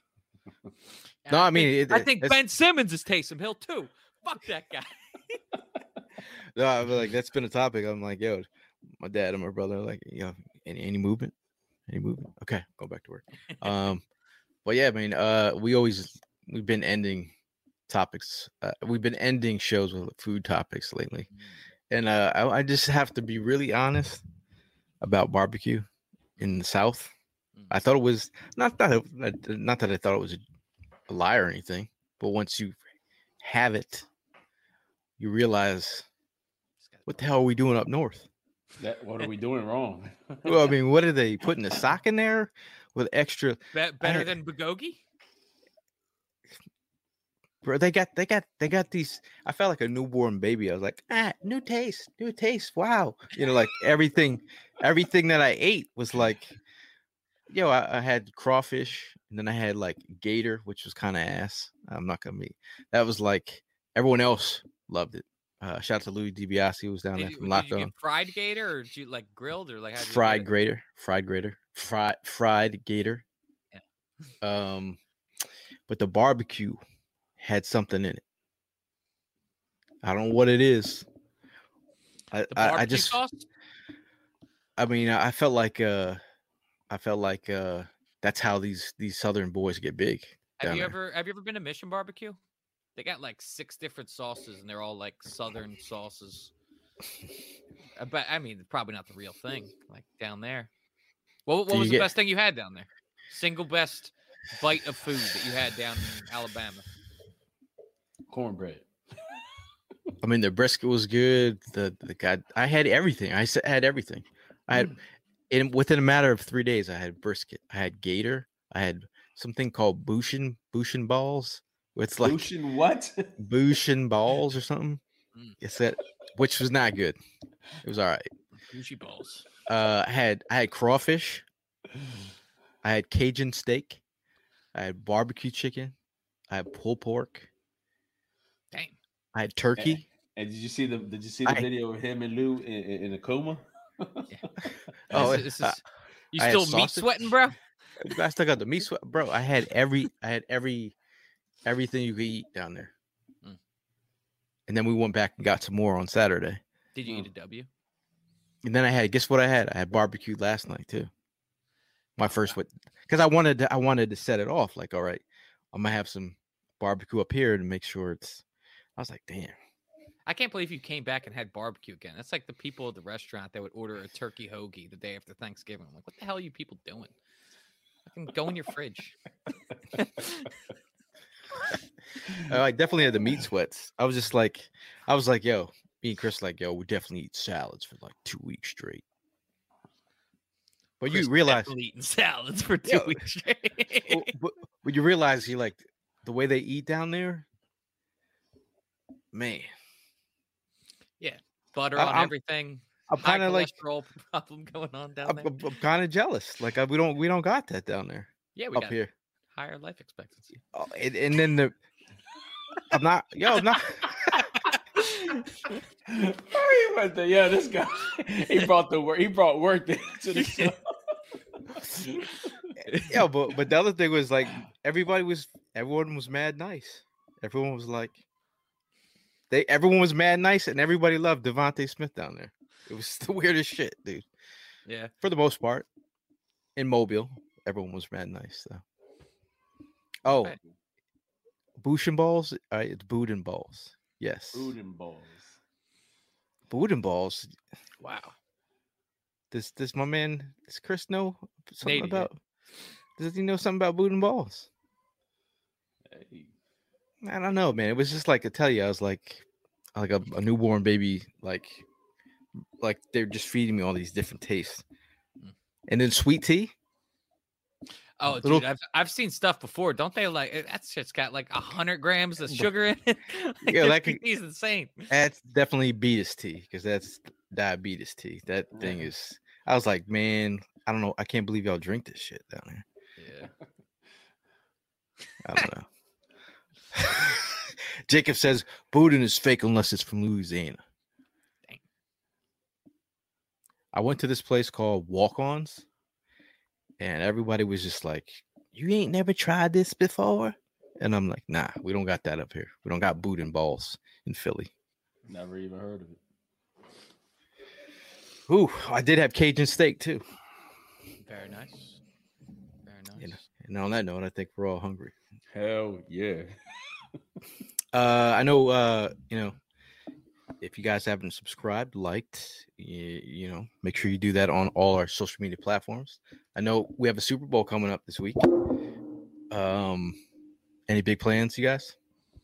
No, I mean, I think Ben Simmons is Taysom Hill too. Fuck that guy. No, I mean, like, that's been a topic. I'm like, yo, my dad and my brother are like, any movement? Okay, go back to work. But yeah, I mean, we've been ending topics. We've been ending shows with food topics lately, and I just have to be really honest about barbecue in the South. I thought it was not that I thought it was a lie or anything, but once you have it, you realize, what the hell are we doing up north? What are we doing wrong? Well, I mean, what are they putting a sock in there with extra? Better than bulgogi? Bro, they got these. I felt like a newborn baby. I was like, new taste. Wow. Like everything that I ate was like, I had crawfish, and then I had like gator, which was kind of ass. I'm not gonna be. That was like everyone else loved it. Shout out to Louis DiBiase, who was down there from Did you Lockdown. get fried gator, or did you like grilled, or like fried gator. Yeah. But the barbecue had something in it. I don't know what it is. I just sauce? I mean, I felt like that's how these Southern boys get big. Have you ever been to Mission Barbecue? They got like 6 different sauces, and they're all like Southern sauces. But I mean, probably not the real thing. Like down there, what was the best thing you had down there? Single best bite of food that you had down in Alabama? Cornbread. I mean, the brisket was good. I had everything. I had everything. I had within a matter of 3 days. I had brisket. I had gator. I had something called Bushin balls. It's like Bushin what? Bushin balls or something. It's that, which was not good. It was all right. Bushy balls. I had crawfish. I had Cajun steak. I had barbecue chicken. I had pulled pork. Dang. I had turkey. And did you see the video of him and Lou in a coma? Oh, you still meat sweating, bro? I still got the meat sweat, bro. I had everything you could eat down there. And then we went back and got some more on Saturday. Did you eat a W? And then guess what I had? I had barbecue last night too. My first one, because I wanted to set it off. Like, all right, I'm gonna have some barbecue up here to make sure it's. I was like, damn. I can't believe you came back and had barbecue again. That's like the people at the restaurant that would order a turkey hoagie the day after Thanksgiving. I'm like, what the hell are you people doing? Fucking go in your fridge. I definitely had the meat sweats. I was like, yo, me and Chris, like, yo, we definitely eat salads for like 2 weeks straight. But Chris, you realize eating salads for 2 weeks straight. but you realize like the way they eat down there, man. Yeah, butter on everything. I'm kind of like cholesterol problem going on down there. I'm kind of jealous. Like we don't got that down there. Yeah, we up got here higher life expectancy. Oh, and then I'm not. He went there. Yeah, this guy. He brought work. He brought work to the show. Yeah, but the other thing was like everyone was mad nice. Everyone was like. Everyone was mad nice, and everybody loved Devontae Smith down there. It was the weirdest shit, dude. Yeah, for the most part, in Mobile, everyone was mad nice, though. Oh, Bushin balls. All right, it's Boudin balls. Yes, Boudin balls. Boudin balls. Wow. Does my man, does Chris know something Nate, about? Does he know something about Boudin balls? Hey. I don't know, man. It was just like I tell you, I was like a newborn baby, like they're just feeding me all these different tastes. And then sweet tea. Oh, dude, I've seen stuff before. Don't they like that shit's got like 100 grams of sugar in it? Like, yeah, that is insane. That's definitely beatus tea because that's diabetes tea. That thing is. I was like, man, I don't know. I can't believe y'all drink this shit down there. Yeah. I don't know. Jacob says Boudin is fake unless it's from Louisiana. Dang. I went to this place called Walk-Ons, and everybody was just like, "You ain't never tried this before?" And I'm like, "Nah, we don't got that up here. We don't got Boudin balls in Philly." Never even heard of it. Ooh, I did have Cajun steak too. Very nice. Very nice. And on that note, I think we're all hungry. Hell yeah. I know, if you guys haven't subscribed, liked, make sure you do that on all our social media platforms. I know we have a Super Bowl coming up this week. Any big plans, you guys?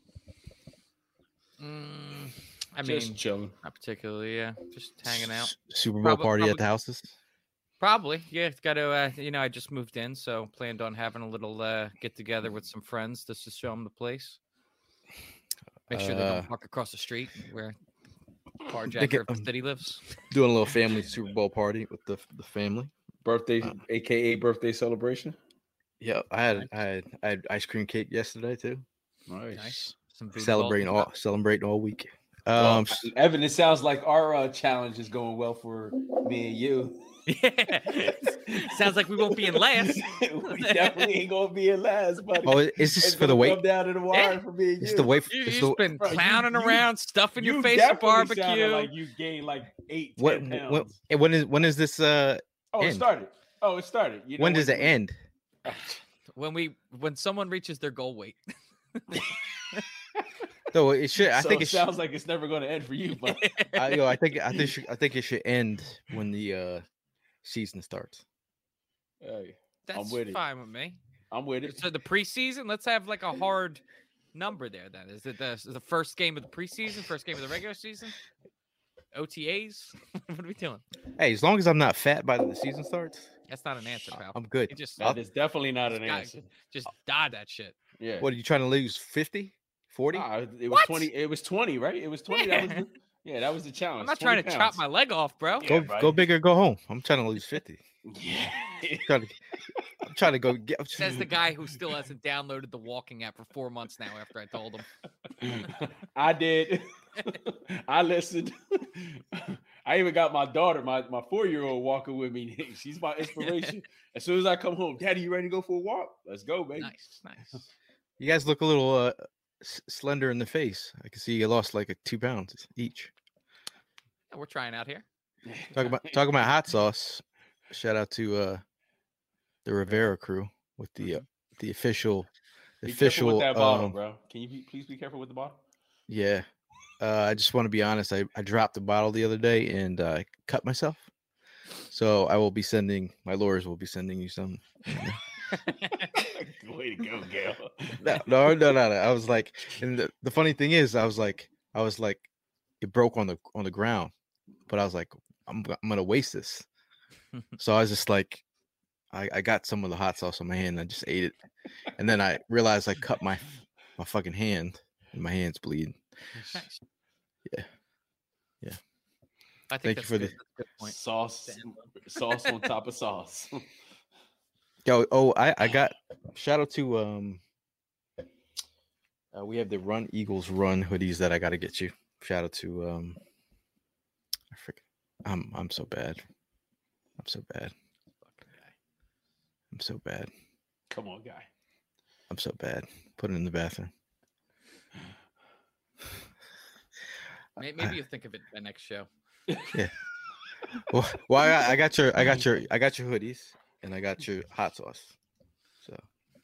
I Just mean, chilling. not particularly. Yeah, just hanging out. Super Bowl party at the houses. Probably, yeah. It's got to, I just moved in, so planned on having a little get together with some friends just to show them the place. Make sure they don't park across the street where They carjacker of the city lives. doing a little family Super Bowl party with the family. Birthday, aka birthday celebration. Yeah, I had ice cream cake yesterday too. Nice. Some voodoo Celebrating all week. Well, Evan, it sounds like our challenge is going well for me and you. Yeah. Sounds like we won't be in last. We definitely ain't gonna be in last, buddy. Oh, is this It's for the gonna weight? come down to the wire for me and It's you. the weight. You've It's just the, been clowning around, stuffing your You face at definitely sounded barbecue. like you gained like 10 what? pounds. When is this? It end? started. It started. You know When does what? it end? When someone reaches their goal weight. So it should. I So think it it sounds like it's never going to end for you, but I think it should end when the season starts. hey, That's with it. fine with me. I'm with it. So the preseason, let's have like a hard number there. Then is it the first game of the preseason, first game of the regular season, OTAs? What are we doing? Hey, as long as I'm not fat by the season starts, That's not an answer, pal. I'm good. You just That is definitely not an got- answer. just die that shit. Yeah. What are you trying to lose? 50? 40? It was What? 20. It was 20, right? It was 20. Yeah. That was the challenge. I'm not 20 trying to chop pounds. my leg off, bro. Yeah. Go big or go home. I'm trying to lose 50. Yeah. I'm trying to go get. Says the guy who still hasn't downloaded the walking app for 4 months now after I told him. I did. I listened. I even got my daughter, my 4-year-old, walking with me. She's my inspiration. As soon as I come home, Daddy, you ready to go for a walk? Let's go, baby. Nice. You guys look a little slender in the face. I can see you lost like 2 pounds each. We're trying out here. Talking about hot sauce. Shout out to the Rivera crew with the official. Be careful with that bottle, bro. Can you please be careful with the bottle? Yeah. I just want to be honest. I dropped the bottle the other day and I cut myself. So I will be my lawyers will be sending you some. Way to go, Gail. No. I was like, and the funny thing is, I was like, it broke on the ground, but I was like, I'm gonna waste this. So I was just like, I got some of the hot sauce on my hand and I just ate it. And then I realized I cut my fucking hand and my hand's bleeding. Nice. Yeah. I Thank think you that's for good. the- That's a good point. Sauce on top of sauce. Yo, I got shout out to we have the Run Eagles Run hoodies that I got to get you. Shout out to I forget. I'm so bad. I'm so bad. I'm so bad. Come on, guy. I'm so bad. Put it in the bathroom. Maybe you'll think of it by next show. Yeah. Well, I got your hoodies and I got your hot sauce. So.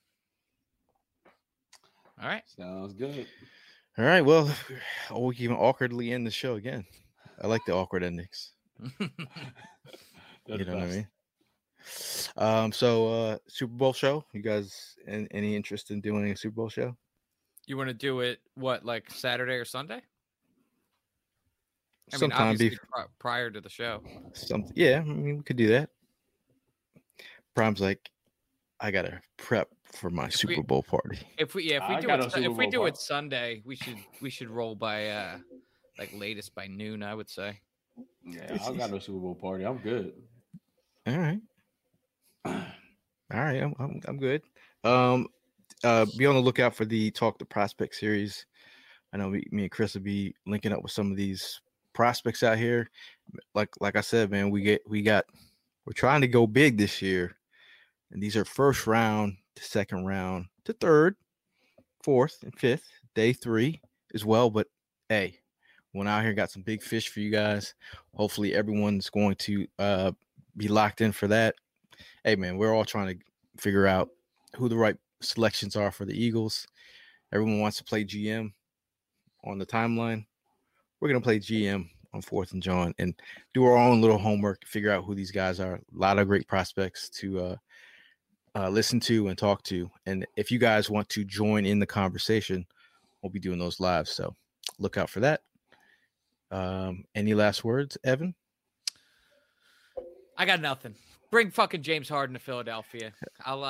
All right. Sounds good. All right. Well, we can awkwardly end the show again. I like the awkward endings. You know what I mean? So Super Bowl show. You guys any interest in doing a Super Bowl show? You want to do it like Saturday or Sunday? I mean, Sometime obviously prior to the show. Yeah, I mean we could do that. Prime's like, I gotta prep for my Super Bowl party. If we I do got it no Super if we Bowl do party. it Sunday, we should roll by like latest by noon, I would say. Yeah, I got no Super Bowl party. I'm good. All right. I'm good. Be on the lookout for the Talk to Prospect series. I know me and Chris will be linking up with some of these prospects out here. Like I said, man, we're trying to go big this year. And these are first round to second round to third, fourth, and fifth, day 3 as well. But hey, went out here, got some big fish for you guys. Hopefully everyone's going to be locked in for that. Hey man, we're all trying to figure out who the right selections are for the Eagles. Everyone wants to play GM on the timeline. We're going to play GM on 4th and John and do our own little homework, figure out who these guys are. A lot of great prospects to listen to and talk to. And if you guys want to join in the conversation, we'll be doing those live. So look out for that. Any last words, Evan? I got nothing. Bring fucking James Harden to Philadelphia.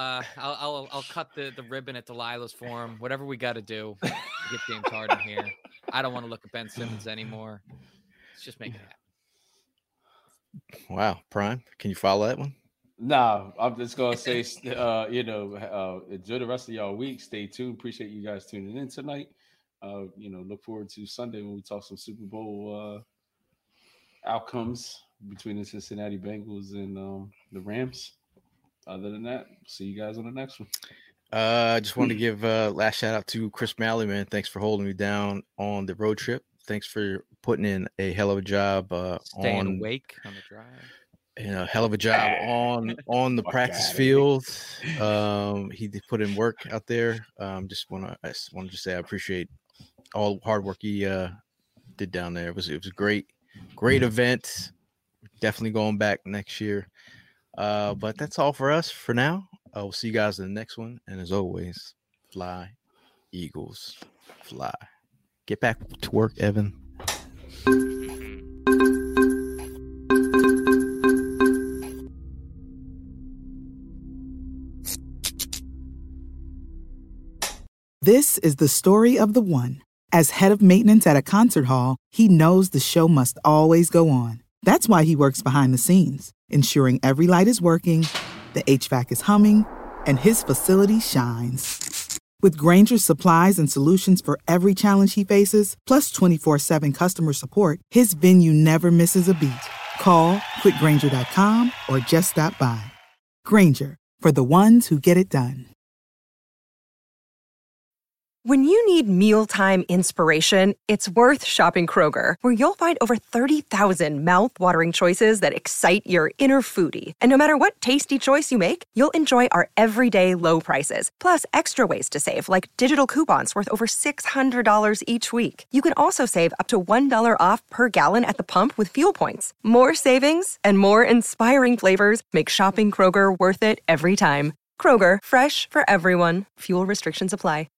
I'll cut the ribbon at Delilah's for him. Whatever we got to do to get James Harden here. I don't want to look at Ben Simmons anymore. Let's just make it happen. Wow, Prime. Can you follow that one? Nah, I'm just gonna say, enjoy the rest of y'all week. Stay tuned. Appreciate you guys tuning in tonight. Look forward to Sunday when we talk some Super Bowl outcomes between the Cincinnati Bengals and the Rams. Other than that, see you guys on the next one. I just wanted to give last shout out to Chris Malley, man. Thanks for holding me down on the road trip. Thanks for putting in a hell of a job staying awake on the drive. Hell of a job on the practice field. He did put in work out there. I just want to say I appreciate all the hard work he did down there. It was a great event. Definitely going back next year. But that's all for us for now. We'll see you guys in the next one. And as always, fly, Eagles, fly. Get back to work, Evan. This is the story of the one. As head of maintenance at a concert hall, he knows the show must always go on. That's why he works behind the scenes, ensuring every light is working, the HVAC is humming, and his facility shines. With Grainger's supplies and solutions for every challenge he faces, plus 24/7 customer support, his venue never misses a beat. Call quickgrainger.com or just stop by. Grainger, for the ones who get it done. When you need mealtime inspiration, it's worth shopping Kroger, where you'll find over 30,000 mouth-watering choices that excite your inner foodie. And no matter what tasty choice you make, you'll enjoy our everyday low prices, plus extra ways to save, like digital coupons worth over $600 each week. You can also save up to $1 off per gallon at the pump with fuel points. More savings and more inspiring flavors make shopping Kroger worth it every time. Kroger, fresh for everyone. Fuel restrictions apply.